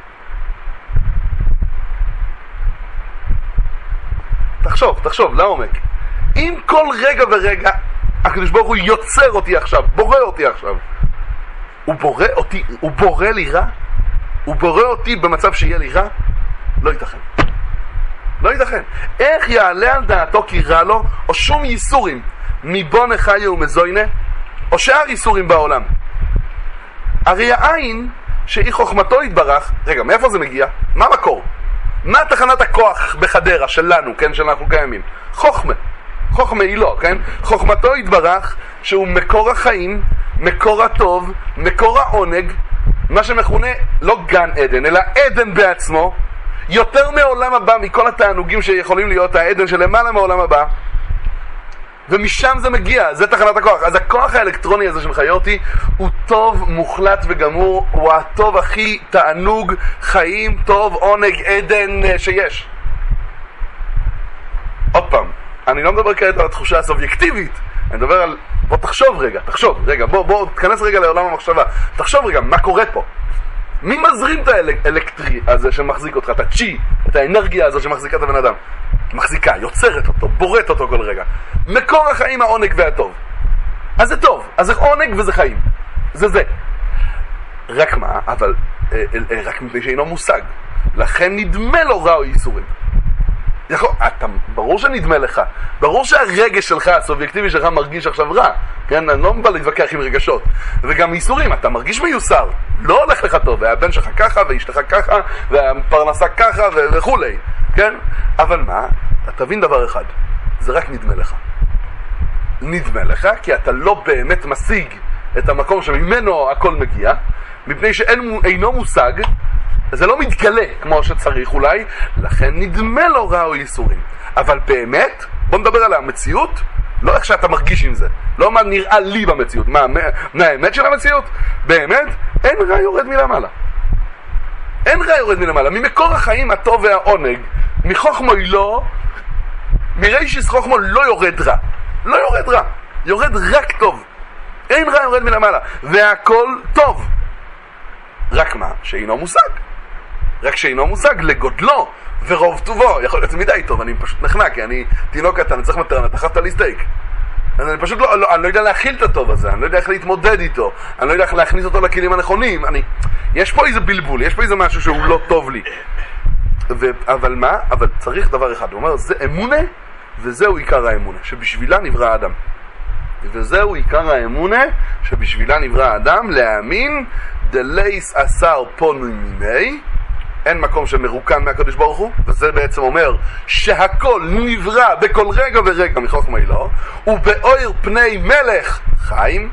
תחשוב, לעומק. אם כל רגע ורגע הקדוש ברוך הוא יוצר אותי עכשיו, בורא אותי עכשיו, הוא בורא לי רע? הוא בורא אותי במצב שיהיה לי רע? לא ייתכן. לא ייתכן. איך יעלה על דעתו כי רע לו, או שום ייסורים מבון חיו ומזוינה, או שאר ייסורים בעולם? הרי העין שהיא חוכמתו יתברך, רגע, מאיפה זה מגיע? מה המקור? מה תחנת הכוח בחדרה שלנו, כן, שאנחנו קיימים? חוכמה היא לא, כן? חוכמתו יתברך שהוא מקור החיים, מקור הטוב, מקור העונג, מה שמכונה לא גן עדן, אלא עדן בעצמו, יותר מעולם הבא, מכל התענוגים שיכולים להיות העדן שלמעלה מעולם הבא, ומשם זה מגיע, זה תחנת הכוח. אז הכוח האלקטרוני הזה שמחיה אותי הוא טוב, מוחלט וגמור, הוא הטוב הכי תענוג, חיים, טוב, עונג, עדן שיש. עוד פעם, אני לא מדבר כעת על התחושה הסובייקטיבית, אני מדבר על, בוא תחשוב רגע, בוא תכנס רגע לעולם המחשבה, תחשוב רגע, מה קורה פה? מי מזרים את האלקטרי הזה שמחזיק אותך, את הצ'י, את האנרגיה הזו שמחזיקה את הבן אדם? מחזיקה, יוצרת אותו, בוראת אותו כל רגע. מקור החיים העונג והטוב. אז זה טוב, אז זה עונג וזה חיים. זה. רק מה, אבל רק מפני שאינו מושג. לכן נדמה לו רע או ייסורים. ברור שנדמה לך, ברור שהרגש שלך, הסובייקטיבי שלך מרגיש עכשיו רע, כן? אני לא בא להתווכח עם רגשות. וגם ייסורים, אתה מרגיש מיוסר, לא הולך לך טוב, והבן שלך ככה, ואשתך ככה, והפרנסה ככה, וכולי, כן? אבל מה? אתה תבין דבר אחד, זה רק נדמה לך. נדמה לך כי אתה לא באמת משיג את המקום שממנו הכל מגיע, מפני שאינו מושג, זה לא מתגלה כמו שצריך אולי, לכן נדמה לו רע או ייסורים. אבל באמת, בוא נדבר על המציאות, לא איך שאתה מרגיש עם זה, לא מה נראה לי במציאות, מה האמת של המציאות? באמת, אין רע יורד מלמעלה. אין רע יורד מלמעלה, ממקור החיים הטוב והעונג, מחוכמו לא, מרישיס חוכמו לא יורד רע. לא יורד רע, יורד רק טוב. אין רע יורד מלמעלה, והכל טוב. רק מה? שאינו מושג. רק שאינו מושג לגודלו ורוב טובו. יכול להיות מדי טוב, אני פשוט נחנק, כי אני תינוק קטן, אני צריך מטרנה, דחפת לי סטייק. אז אני פשוט אני לא יודע להכיל את הטוב הזה, אני לא יודע איך להתמודד איתו, אני לא יודע איך להכניס אותו לכלים הנכונים. יש פה איזה בלבול, יש פה איזה משהו שהוא לא טוב לי. אבל מה? אבל צריך דבר אחד, הוא אומר, זה אמונה, וזהו עיקר האמונה, שבשבילה נברא האדם. וזהו עיקר האמונה, שבשבילה נברא האדם, להאמין, דלייס אסר פונוי מימי, אין מקום שמרוקן מהקדוש ברוך הוא, וזה בעצם אומר שהכל נברא בכל רגע ורגע מחוכמה אלוהו, ובאור פני מלך חיים.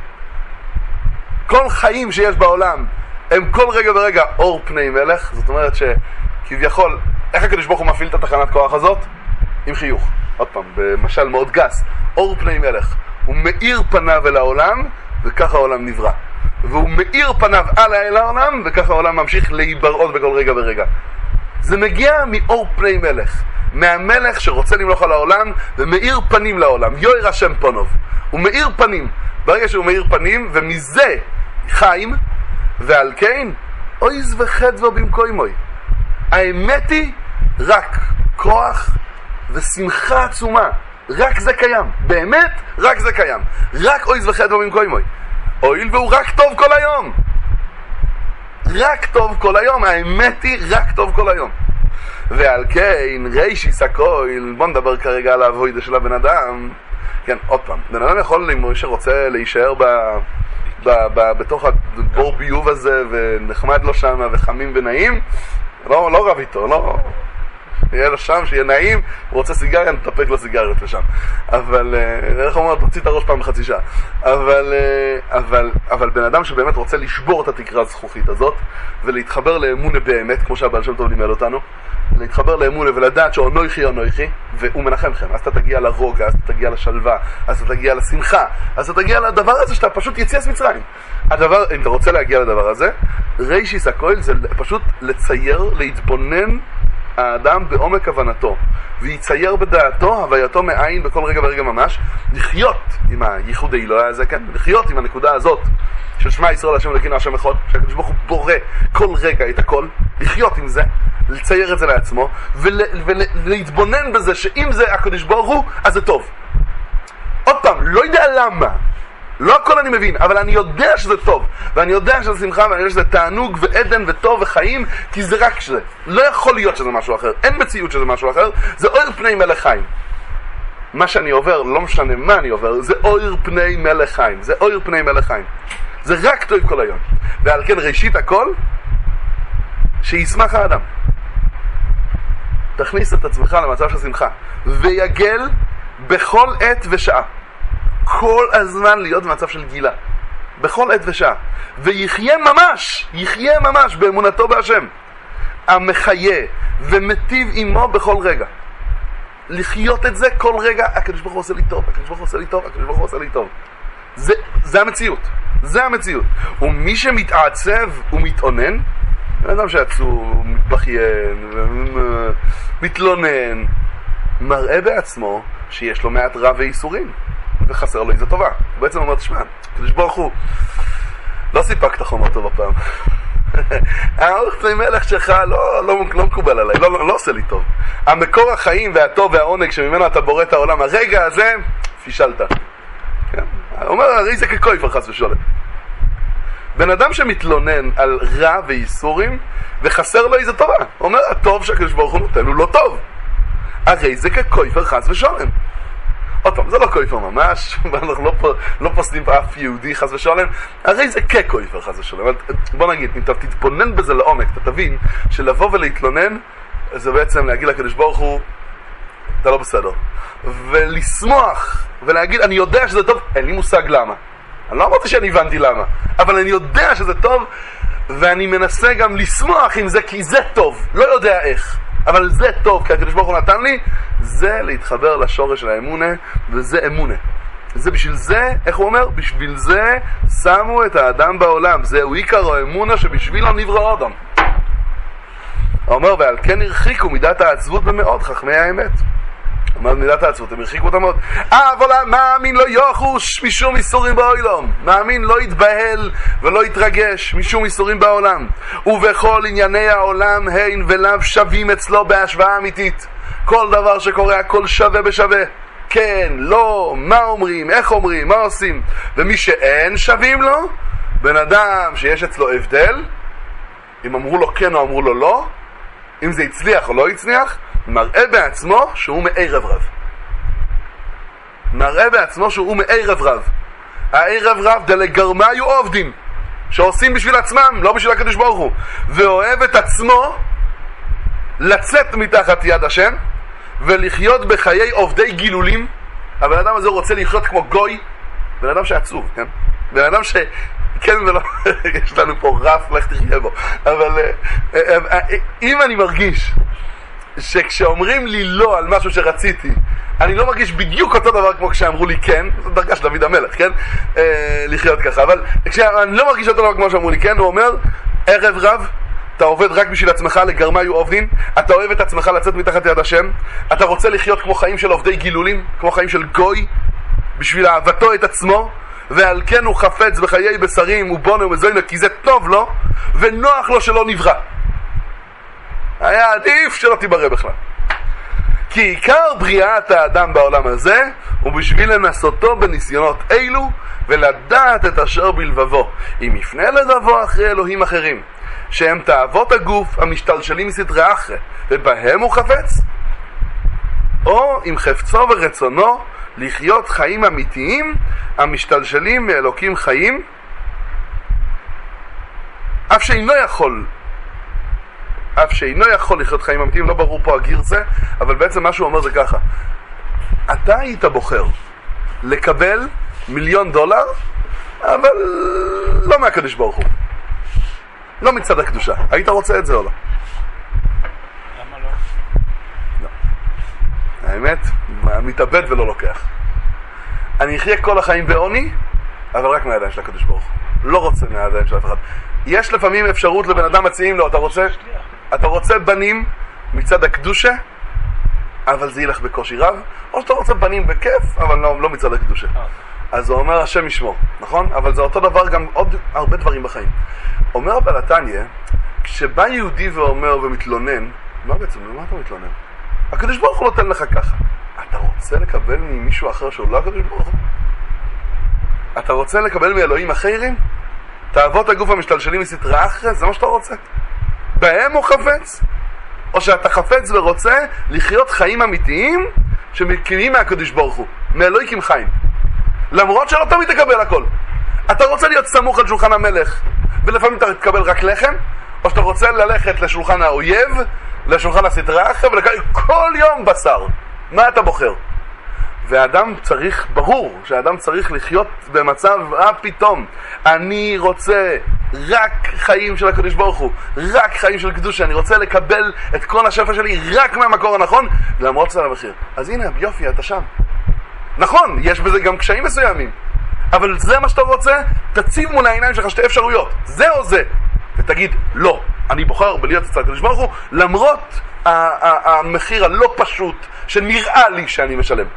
כל חיים שיש בעולם הם כל רגע ורגע אור פני מלך. זאת אומרת שכביכול, איך הקדוש ברוך הוא מפעיל את התחנת כוח הזאת? עם חיוך. עוד פעם, במשל מאוד גס, אור פני מלך. הוא מאיר פניו אל העולם, וככה העולם נברא. והוא מאיר פניו אל העולם, וככה העולם ממשיך להיבראות בכל רגע ורגע. זה מגיע מאור פני מלך, מהמלך שרוצה למלוך על העולם ומאיר פנים לעולם. יויר השם פונוב, הוא מאיר פנים. ברגע שהוא מאיר פנים, ומזה חיים, ועל כן אויז וחדווה במקוימוי. האמת היא רק כוח ושמחה עצומה. רק זה קיים, באמת רק זה קיים. רק אויז וחדווה במקוימוי. אויל והוא רק טוב כל היום. רק טוב כל היום, האמת היא רק טוב כל היום. ועל כן רישיס הכל, בוא נדבר כרגע על העבודה של הבן אדם. כן, עוד פעם, בן אדם יכול, אם שרוצה להישאר בתוך הבור ביוב הזה ונחמד לו שם וחמים ונעים, לא רב איתו, לא. יהיה לו שם, שיהיה נעים, הוא רוצה סיגריה, נטפק לו סיגריות לשם. אבל, איך אומר, תוציא את הראש פעם בחצי שעה. אבל בן אדם שבאמת רוצה לשבור את התקרה הזכוכית הזאת, ולהתחבר לאמונה באמת, כמו שהבעל שם טוב לימד אותנו, להתחבר לאמונה ולדעת שאונויכי אונויכי, והוא מנחמכם. אז אתה תגיע לרוגע, אז אתה תגיע לשלווה, אז אתה תגיע לשמחה, אז אתה תגיע לדבר הזה שאתה פשוט יציאס מצרים. הדבר, אם אתה רוצה להגיע לדבר הזה, רישיס הכל זה פשוט לצייר, להתבונן האדם בעומק הבנתו, ויצייר בדעתו, הווייתו מעין בכל רגע ורגע ממש, לחיות עם הייחוד האלוהי הזה, כן? לחיות עם הנקודה הזאת של שמע ישראל השם אלוקינו השם אחד, שהקדוש ברוך הוא בורא כל רגע את הכל, לחיות עם זה, לצייר את זה לעצמו, ולהתבונן בזה שאם זה הקדוש ברוך הוא, אז זה טוב. עוד פעם, לא יודע למה, לא הכל אני מבין, אבל אני יודע שזה טוב, ואני יודע שזה שמחה, ואני יודע שזה תענוג ועדן וטוב וחיים, כי זה רק שזה. לא יכול להיות שזה משהו אחר, אין מציאות שזה משהו אחר, זה אור פני מלך חיים. מה שאני עובר, לא משנה מה אני עובר, זה אור פני מלך חיים, זה אור פני מלך חיים. זה רק טוב כל היום. ועל כן ראשית הכל, שישמח האדם. תכניס את עצמך למצב של שמחה, ויגל בכל עת ושעה. כל הזמן להיות במצב של גילה. בכל עת ושעה. ויחיה ממש באמונתו בהשם. המחיה ומטיב עמו בכל רגע. לחיות את זה כל רגע, הקדוש ברוך הוא עושה לי טוב, הקדוש ברוך הוא עושה לי טוב, הקדוש ברוך הוא עושה לי טוב. זה המציאות. זה המציאות. ומי שמתעצב ומתאונן, אדם שעצוב, מתבכיין, מתלונן, מראה בעצמו שיש לו מעט רע ואיסורים, וחסר לו איזה טובה. הוא בעצם אומר, תשמע, קדוש ברוך הוא, לא סיפקת חומר טוב הפעם. האורך פני מלך שלך לא מקובל עליי, לא עושה לי טוב. המקור החיים והטוב והעונג שממנו אתה בורא את העולם, הרגע הזה, פישלת. הוא אומר, הרי זה כקויפר חס ושולם. בן אדם שמתלונן על רע ואיסורים וחסר לו איזה טובה, הוא אומר, הטוב שהקדוש ברוך הוא נותן הוא לא טוב. הרי זה כקויפר חס ושולם. עוד פעם, זה לא קויפר ממש, ואנחנו לא פוסלים באף יהודי חס ושולם, הרי זה כקויפר חס ושולם. בוא נגיד, אם אתה תתבונן בזה לעומק, אתה תבין שלבוא ולהתלונן זה בעצם להגיד לקדוש ברוך הוא, אתה לא בסדר. ולשמוח ולהגיד, אני יודע שזה טוב, אין לי מושג למה. אני לא אמרתי שאני הבנתי למה, אבל אני יודע שזה טוב, ואני מנסה גם לשמוח עם זה, כי זה טוב, לא יודע איך, אבל זה טוב, כי הקדוש ברוך הוא נתן לי, זה להתחבר לשורש של האמונה, וזה אמונה. זה בשביל זה, איך הוא אומר? בשביל זה שמו את האדם בעולם, זהו עיקר האמונה שבשבילו נברא אדם. הוא אומר, ועל כן הרחיקו מידת העצבות במאוד חכמי האמת. אומר מידת העצבות, הם הרחיקו אותם מאוד. אבל מאמין לא יוחוש משום איסורים בעולם. מאמין לא יתבהל ולא יתרגש משום איסורים בעולם. ובכל ענייני העולם הן ולאו שווים אצלו בהשוואה אמיתית. כל דבר שקורה הכל שווה בשווה. כן, לא, מה אומרים, איך אומרים, מה עושים. ומי שאין שווים לו, בן אדם שיש אצלו הבדל, אם אמרו לו כן או אמרו לו לא, אם זה הצליח או לא הצליח, מראה בעצמו שהוא מערב רב. מראה בעצמו שהוא מערב רב. הערב רב דלגרמיו עובדים, שעושים בשביל עצמם, לא בשביל הקדוש ברוך הוא, ואוהב את עצמו לצאת מתחת יד השם ולחיות בחיי עובדי גילולים. הבן אדם הזה רוצה לחיות כמו גוי, בן אדם שעצוב, כן? בן אדם ש... כן ולא, יש לנו פה רף, לך תחיה בו. אבל אם אני מרגיש שכשאומרים לי לא על משהו שרציתי, אני לא מרגיש בדיוק אותו דבר כמו כשאמרו לי כן, זו דרגה של דוד המלך, כן? לחיות ככה, אבל כשאני לא מרגיש אותו דבר כמו שאמרו לי כן, הוא אומר, ערב רב, אתה עובד רק בשביל עצמך, לגרמיו עובדים, אתה אוהב את עצמך לצאת מתחת יד השם, אתה רוצה לחיות כמו חיים של עובדי גילולים, כמו חיים של גוי, בשביל אהבתו את עצמו, ועל כן הוא חפץ בחיי בשרים ובונה ומזוינה, כי זה טוב לו ונוח לו שלא נברא. היה עדיף שלא תיברא בכלל, כי עיקר בריאת האדם בעולם הזה הוא בשביל לנסותו בניסיונות אילו ולדעת את אשר בלבבו, אם יפנה לדבו אחרי אלוהים אחרים שהם תאוות הגוף המשתלשלים מסדרי אחרי, ובהם הוא חפץ, או אם חפצו ורצונו לחיות חיים אמיתיים המשתלשלים מאלוקים חיים, אף שאינו יכול אף שאינו יכול לחיות חיים אמיתיים, לא ברור פה הגרסה, אבל בעצם מה שהוא אומר זה ככה. אתה היית בוחר לקבל $1,000,000, אבל לא מהקדוש ברוך הוא. לא מצד הקדושה. היית רוצה את זה או לא? למה לא? לא. האמת, מתאבד ולא לוקח. אני אחיה כל החיים בעוני, אבל רק מהידיים של הקדוש ברוך הוא. לא רוצה מהידיים של אף אחד. יש לפעמים אפשרות לבן אדם מציעים לו, אתה רוצה בנים מצד הקדושה, אבל זה ילך בקושי רב, או שאתה רוצה בנים בכיף, אבל לא מצד הקדושה. אז הוא אומר השם ישמור, נכון? אבל זה אותו דבר גם עוד הרבה דברים בחיים. אומר בעל התניא, כשבא יהודי ואומר ומתלונן, מה בעצם? מה אתה מתלונן? הקדוש ברוך הוא נותן לך ככה. אתה רוצה לקבל ממישהו אחר שהוא לא הקדוש ברוך הוא? אתה רוצה לקבל מאלוהים אחרים? תאוות הגוף המשתלשלים מסתרה אחרי? זה מה שאתה רוצה? בהם הוא חפץ? או שאתה חפץ ורוצה לחיות חיים אמיתיים שמקימים מהקדוש ברוך הוא, מאלוהים חיים, למרות שלא תמיד תקבל הכל. אתה רוצה להיות סמוך על שולחן המלך ולפעמים אתה תקבל רק לחם, או שאתה רוצה ללכת לשולחן האויב, לשולחן הסתרה אחרי ולקבל כל יום בשר? מה אתה בוחר? והאדם צריך, ברור שהאדם צריך לחיות במצב פתאום אני רוצה רק חיים של הקדוש ברוך הוא, רק חיים של קדושה, אני רוצה לקבל את כל השפע שלי רק מהמקור הנכון, למרות זה על המחיר. אז הנה, יופי, אתה שם. נכון, יש בזה גם קשיים מסוימים, אבל זה מה שאתה רוצה, תציב מול העיניים שלך שתי אפשרויות, זה או זה, ותגיד, לא, אני בוחר בלהיות אצל הקדוש ברוך הוא, למרות המחיר הלא פשוט שנראה לי שאני משלם.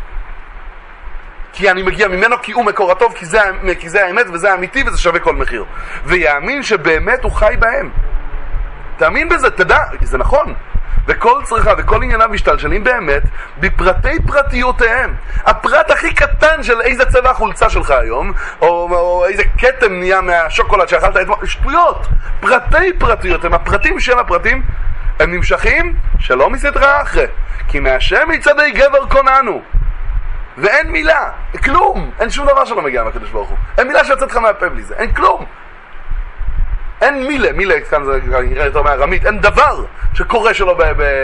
כי אני מגיע ממנו, כי הוא מקור הטוב, כי זה האמת וזה האמיתי וזה שווה כל מחיר. ויאמין שבאמת הוא חי בהם. תאמין בזה, תדע, זה נכון. וכל צריכה וכל ענייניו משתלשלים באמת בפרטי פרטיותיהם. הפרט הכי קטן של איזה צבע החולצה שלך היום, או איזה קטם נהיה מהשוקולד שאכלת אתמול, שטויות. פרטי פרטיותיהם, הפרטים של הפרטים, הם נמשכים שלא מסתרה אחרי. כי מהשם מצדי גבר קוננו. ואין מילה, כלום, אין שום דבר שלא מגיע מהקדוש ברוך הוא. אין מילה שיוצאת לך מהפה בלי זה, אין כלום. אין מילה, כאן זה נראה יותר מהרמית, אין דבר שקורה שלו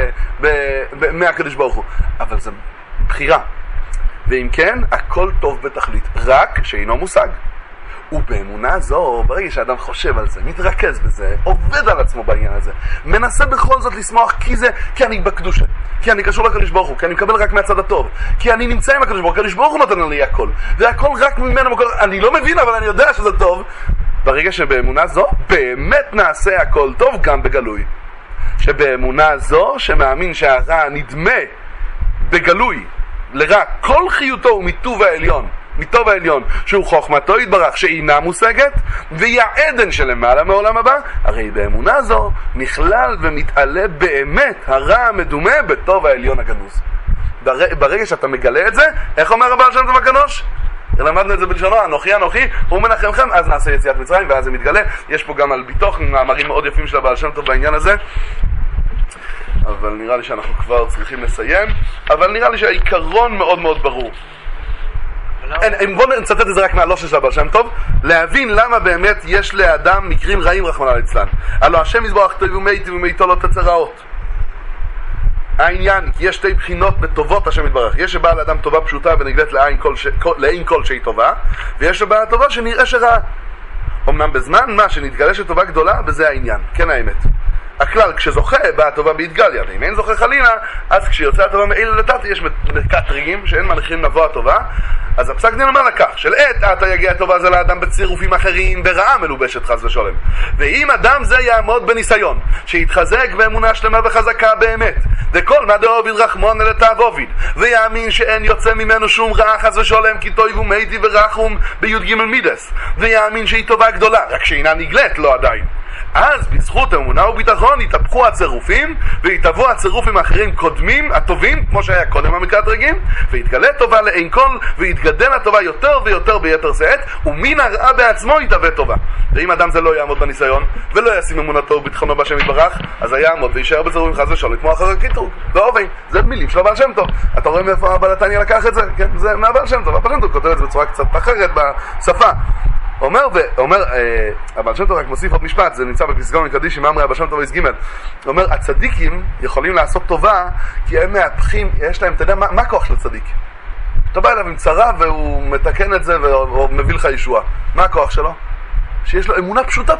מהקדוש ברוך הוא. אבל זה בחירה. ואם כן, הכל טוב בתכלית, רק שאינו מושג. ובאמונה זו, ברגע שאדם חושב על זה, מתרכז בזה, עובד על עצמו בעניין הזה, מנסה בכל זאת לשמוח כי אני בקדושה, כי אני קשור לקדוש ברוך הוא, כי אני מקבל רק מהצד הטוב, כי אני נמצא עם הקדוש ברוך הוא, הקדוש ברוך הוא נותן לי הכל, והכל רק ממנו, אני לא מבין אבל אני יודע שזה טוב. ברגע שבאמונה זו, באמת נעשה הכל טוב גם בגלוי. שבאמונה זו, שמאמין שהרע נדמה בגלוי לרע, כל חיותו הוא מטוב העליון, שהוא חוכמתו יתברך שאינה מושגת, ויעדן שלמעלה מעולם הבא, הרי באמונה זו נכלל ומתעלה באמת הרע המדומה בטוב העליון הגנוז. ברגע שאתה מגלה את זה, איך אומר הבעל שם טוב הקדוש? למדנו את זה בלשונו, אנוכי הוא מנחמכם, אז נעשה יציאת מצרים ואז זה מתגלה. יש פה גם על ביתוך מאמרים מאוד יפים של הבעל שם טוב בעניין הזה, אבל נראה לי שאנחנו כבר צריכים לסיים, אבל נראה לי שהעיקרון מאוד מאוד ברור. בואו נצטט את זה רק מהלושן של הבעל שם טוב, להבין למה באמת יש לאדם מקרים רעים רחמנא ליצלן. הלא השם יתברך טוב ומתי ומתו לא תצא רעות. העניין, יש שתי בחינות בטובות השם יתברך. יש שבאה לאדם טובה פשוטה ונגלית לעין כל שהיא טובה, ויש שבאה טובה שנראה שרעה. אמנם בזמן מה שנתגלה שטובה גדולה, בזה העניין, כן האמת. הכלל, כשזוכה, באה הטובה בהתגליה, ואם אין זוכה חלילה, אז כשיוצא הטובה מאלה לטאטי, יש מקטריגים שאין מניחים לבוא הטובה, אז הפסק דין אומר לכך, של עת עתה יגיע הטובה זה לאדם בצירופים אחרים, ברעה מלובשת חס ושולם. ואם אדם זה יעמוד בניסיון, שיתחזק באמונה שלמה וחזקה באמת, וכל מה דאוביד רחמון אלה תאבוביד, ויאמין שאין יוצא ממנו שום רעה חס ושולם, כי טוב ומתי ורחום בי"ג מידס, ויאמין שהיא טובה גדולה, רק שאינה נגלית לו עדיין. אז בזכות אמונה וביטחון יתהפכו הצירופים ויתהוו הצירופים האחרים קודמים הטובים כמו שהיה קודם המקטרגים, ויתגלה טובה לעין כל ויתגדל הטובה יותר ויותר ביתר שאת, ומן הרעה בעצמו יתהווה טובה. ואם אדם זה לא יעמוד בניסיון ולא ישים אמונתו וביטחונו בהשם יתברך, אז יעמוד וישאר בצירופים חס ושלום כמו אחר הקטרוג ואובין. זה מילים של הבעל שם טוב. אתה רואה מאיפה הבעל התניא לקח את זה? כן? זה מהבעל שם טוב. הבעל שם טוב כותב את זה בצורה קצת אחרת בשפה. אומר, הבעל שם טוב רק מוסיף עוד משפט, זה נמצא בפסגה מקדיש, מאמרי הבעל שם טוב איס ג', אומר, הצדיקים יכולים לעשות טובה, כי הם מהפכים, יש להם, אתה יודע, מה הכוח של הצדיק? אתה בא אליו עם צרה והוא מתקן את זה או מביא לך ישועה. מה הכוח שלו? שיש לו אמונה פשוטה.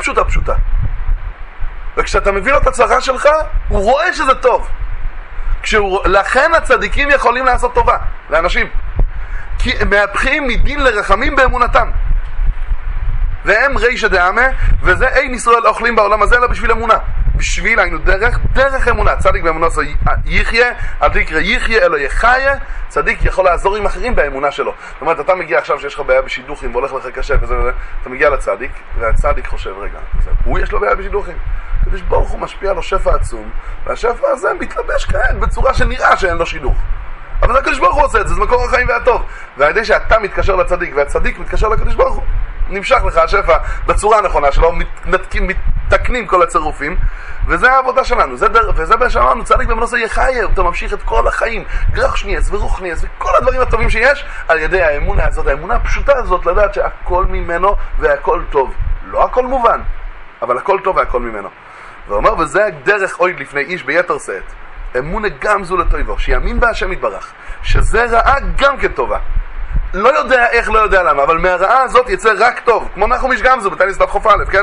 וכשאתה מביא לו את הצרה שלך, הוא רואה שזה טוב. לכן הצדיקים יכולים לעשות טובה לאנשים. כי הם מהפכים מדין לרחמים באמונתם. והם רישא דעמא, וזה אין ישראל אוכלים בעולם הזה אלא בשביל אמונה. בשביל היינו דרך אמונה. צדיק באמונה יחיה, אל תקרא יחיה אלא יחיה. צדיק יכול לעזור עם אחרים באמונה שלו. זאת אומרת, אתה מגיע עכשיו שיש לך בעיה בשידוכים והולך לך קשה וזה, אתה מגיע לצדיק, והצדיק חושב, רגע, הוא יש לו בעיה בשידוכים. כדי שברוך הוא משפיע לו שפע עצום, והשפע הזה מתלבש כעת בצורה שנראה שאין לו שידוך. אבל זה הקדוש ברוך הוא עושה את זה, זה מקור החיים והטוב. והידי שאתה מתקשר לצדיק והצדיק מתקשר לקדוש ברוך הוא, נמשך לך השפע בצורה הנכונה שלו, מתקנים כל הצירופים, וזה העבודה שלנו, וזה בשלנו, צדיק במנוסה יחייב, אתה ממשיך את כל החיים, גרחשניאס ורוחניאס וכל הדברים הטובים שיש, על ידי האמונה הזאת, האמונה הפשוטה הזאת, לדעת שהכל ממנו והכל טוב. לא הכל מובן, אבל הכל טוב והכל ממנו. ואומר, וזה דרך אויד לפני איש ביתר שאת, אמונה גם זו לטויבו, שיאמין בה השם יתברך, שזה רעה גם כן טובה. לא יודע איך, לא יודע למה, אבל מהרעה הזאת יצא רק טוב, כמו נחום איש גמזו, בתניא דף ח' כן?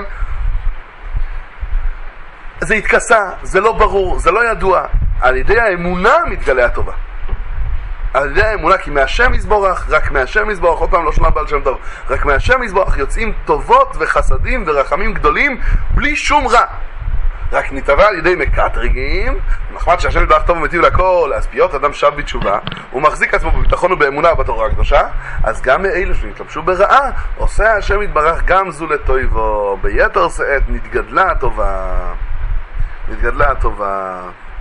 זה התכסה, זה לא ברור, זה לא ידוע. על ידי האמונה מתגלה הטובה. על ידי האמונה, כי מהשם יזבורך, רק מהשם יזבורך, עוד פעם לא שונה בעל שם טוב, רק מהשם יזבורך יוצאים טובות וחסדים ורחמים גדולים, בלי שום רע. רק נתבע על ידי מקטרגים, מחמד שהשם יתברך טוב ומטיב לכל, אז פיות אדם שב בתשובה, הוא מחזיק עצמו בביטחון ובאמונה בתורה הקדושה, אז גם מאלו שנתלבשו ברעה, עושה השם יתברך גם זו לטויבו, ביתר שאת נתגדלה הטובה.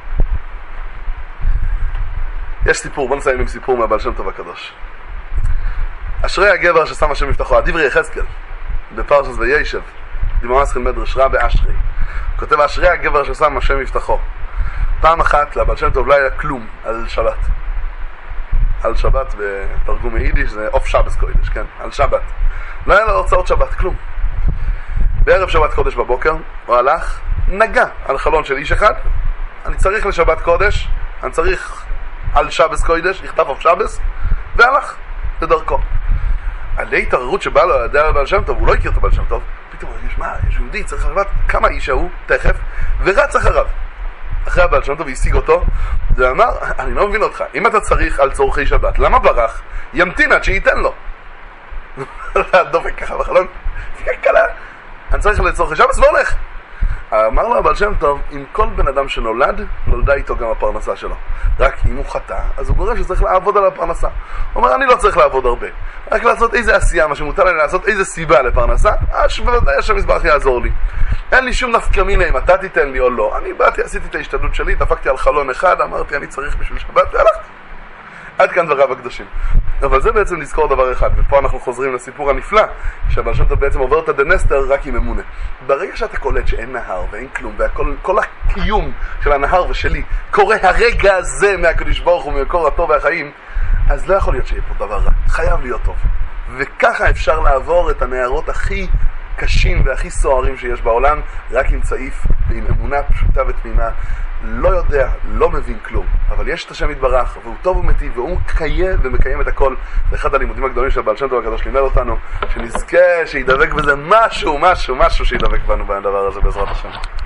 יש סיפור, בוא נסיים עם סיפור מהבעל שם טוב הקדוש. אשרי הגבר ששם השם יפתחו, דברי יחזקאל, בפרשת וישב, דמאס מדרש רע באשרי. כותב אשרי הגבר ששם השם יפתחו. פעם אחת לבעל שם טוב לא היה כלום על שבת. על שבת בתרגום יידיש זה אוף שבס קודש, כן? על שבת. לא היה לו הרצאות שבת, כלום. בערב שבת קודש בבוקר הוא הלך, נגע על חלון של איש אחד. אני צריך לשבת קודש, אני צריך על שבס קודש, יכתב אוף שבס, והלך לדרכו. עלי התעררות שבא לו לידי הבעל שם טוב, הוא לא הכיר את הבעל שם טוב, פתאום הוא הרגיש, יש יהודי, צריך לדעת כמה איש הוא, תכף, ורץ אחריו. אחרי הבעל שם טוב השיג אותו, ואמר, אני לא מבין אותך, אם אתה צריך על צורכי שבת, למה ברח? ימתין עד שייתן לו. דופק ככה בחלון, פיקה קלה, אני צריך לצורכי שבת, והולך. אמר לו הבעל שם טוב, אם כל בן אדם שנולד, נולדה איתו גם הפרנסה שלו. רק אם הוא חטא, אז הוא גורם שצריך לעבוד על הפרנסה. הוא אומר, אני לא צריך לעבוד הרבה. רק לעשות איזה עשייה, מה שמותר לי לעשות, איזה סיבה לפרנסה, שבוודאי השם יזברך יעזור לי. אין לי שום נפקא מינה אם אתה תיתן לי או לא. אני באתי, עשיתי את ההשתדלות שלי, דפקתי על חלון אחד, אמרתי, אני צריך בשביל שבת, והלכתי. עד כאן דבריו הקדושים. אבל זה בעצם לזכור דבר אחד, ופה אנחנו חוזרים לסיפור הנפלא, שהבעל שם טוב בעצם עובר את הדנסטר רק עם אמונה. ברגע שאתה קולט שאין נהר ואין כלום, וכל הקיום של הנהר ושלי קורה הרגע הזה מהקדוש ברוך הוא, ממקור הטוב והחיים, אז לא יכול להיות שיהיה פה דבר רע, חייב להיות טוב. וככה אפשר לעבור את הנהרות הכי קשים והכי סוערים שיש בעולם, רק עם צעיף ועם אמונה פשוטה ותמימה. לא יודע, לא מבין כלום, אבל יש את השם יתברך, והוא טוב ומטיב, והוא קיים ומקיים את הכל. זה אחד הלימודים הגדולים של הבעל שם טוב הקדוש לימד אותנו, שנזכה שידבק בזה משהו שידבק בנו בדבר הזה בעזרת השם.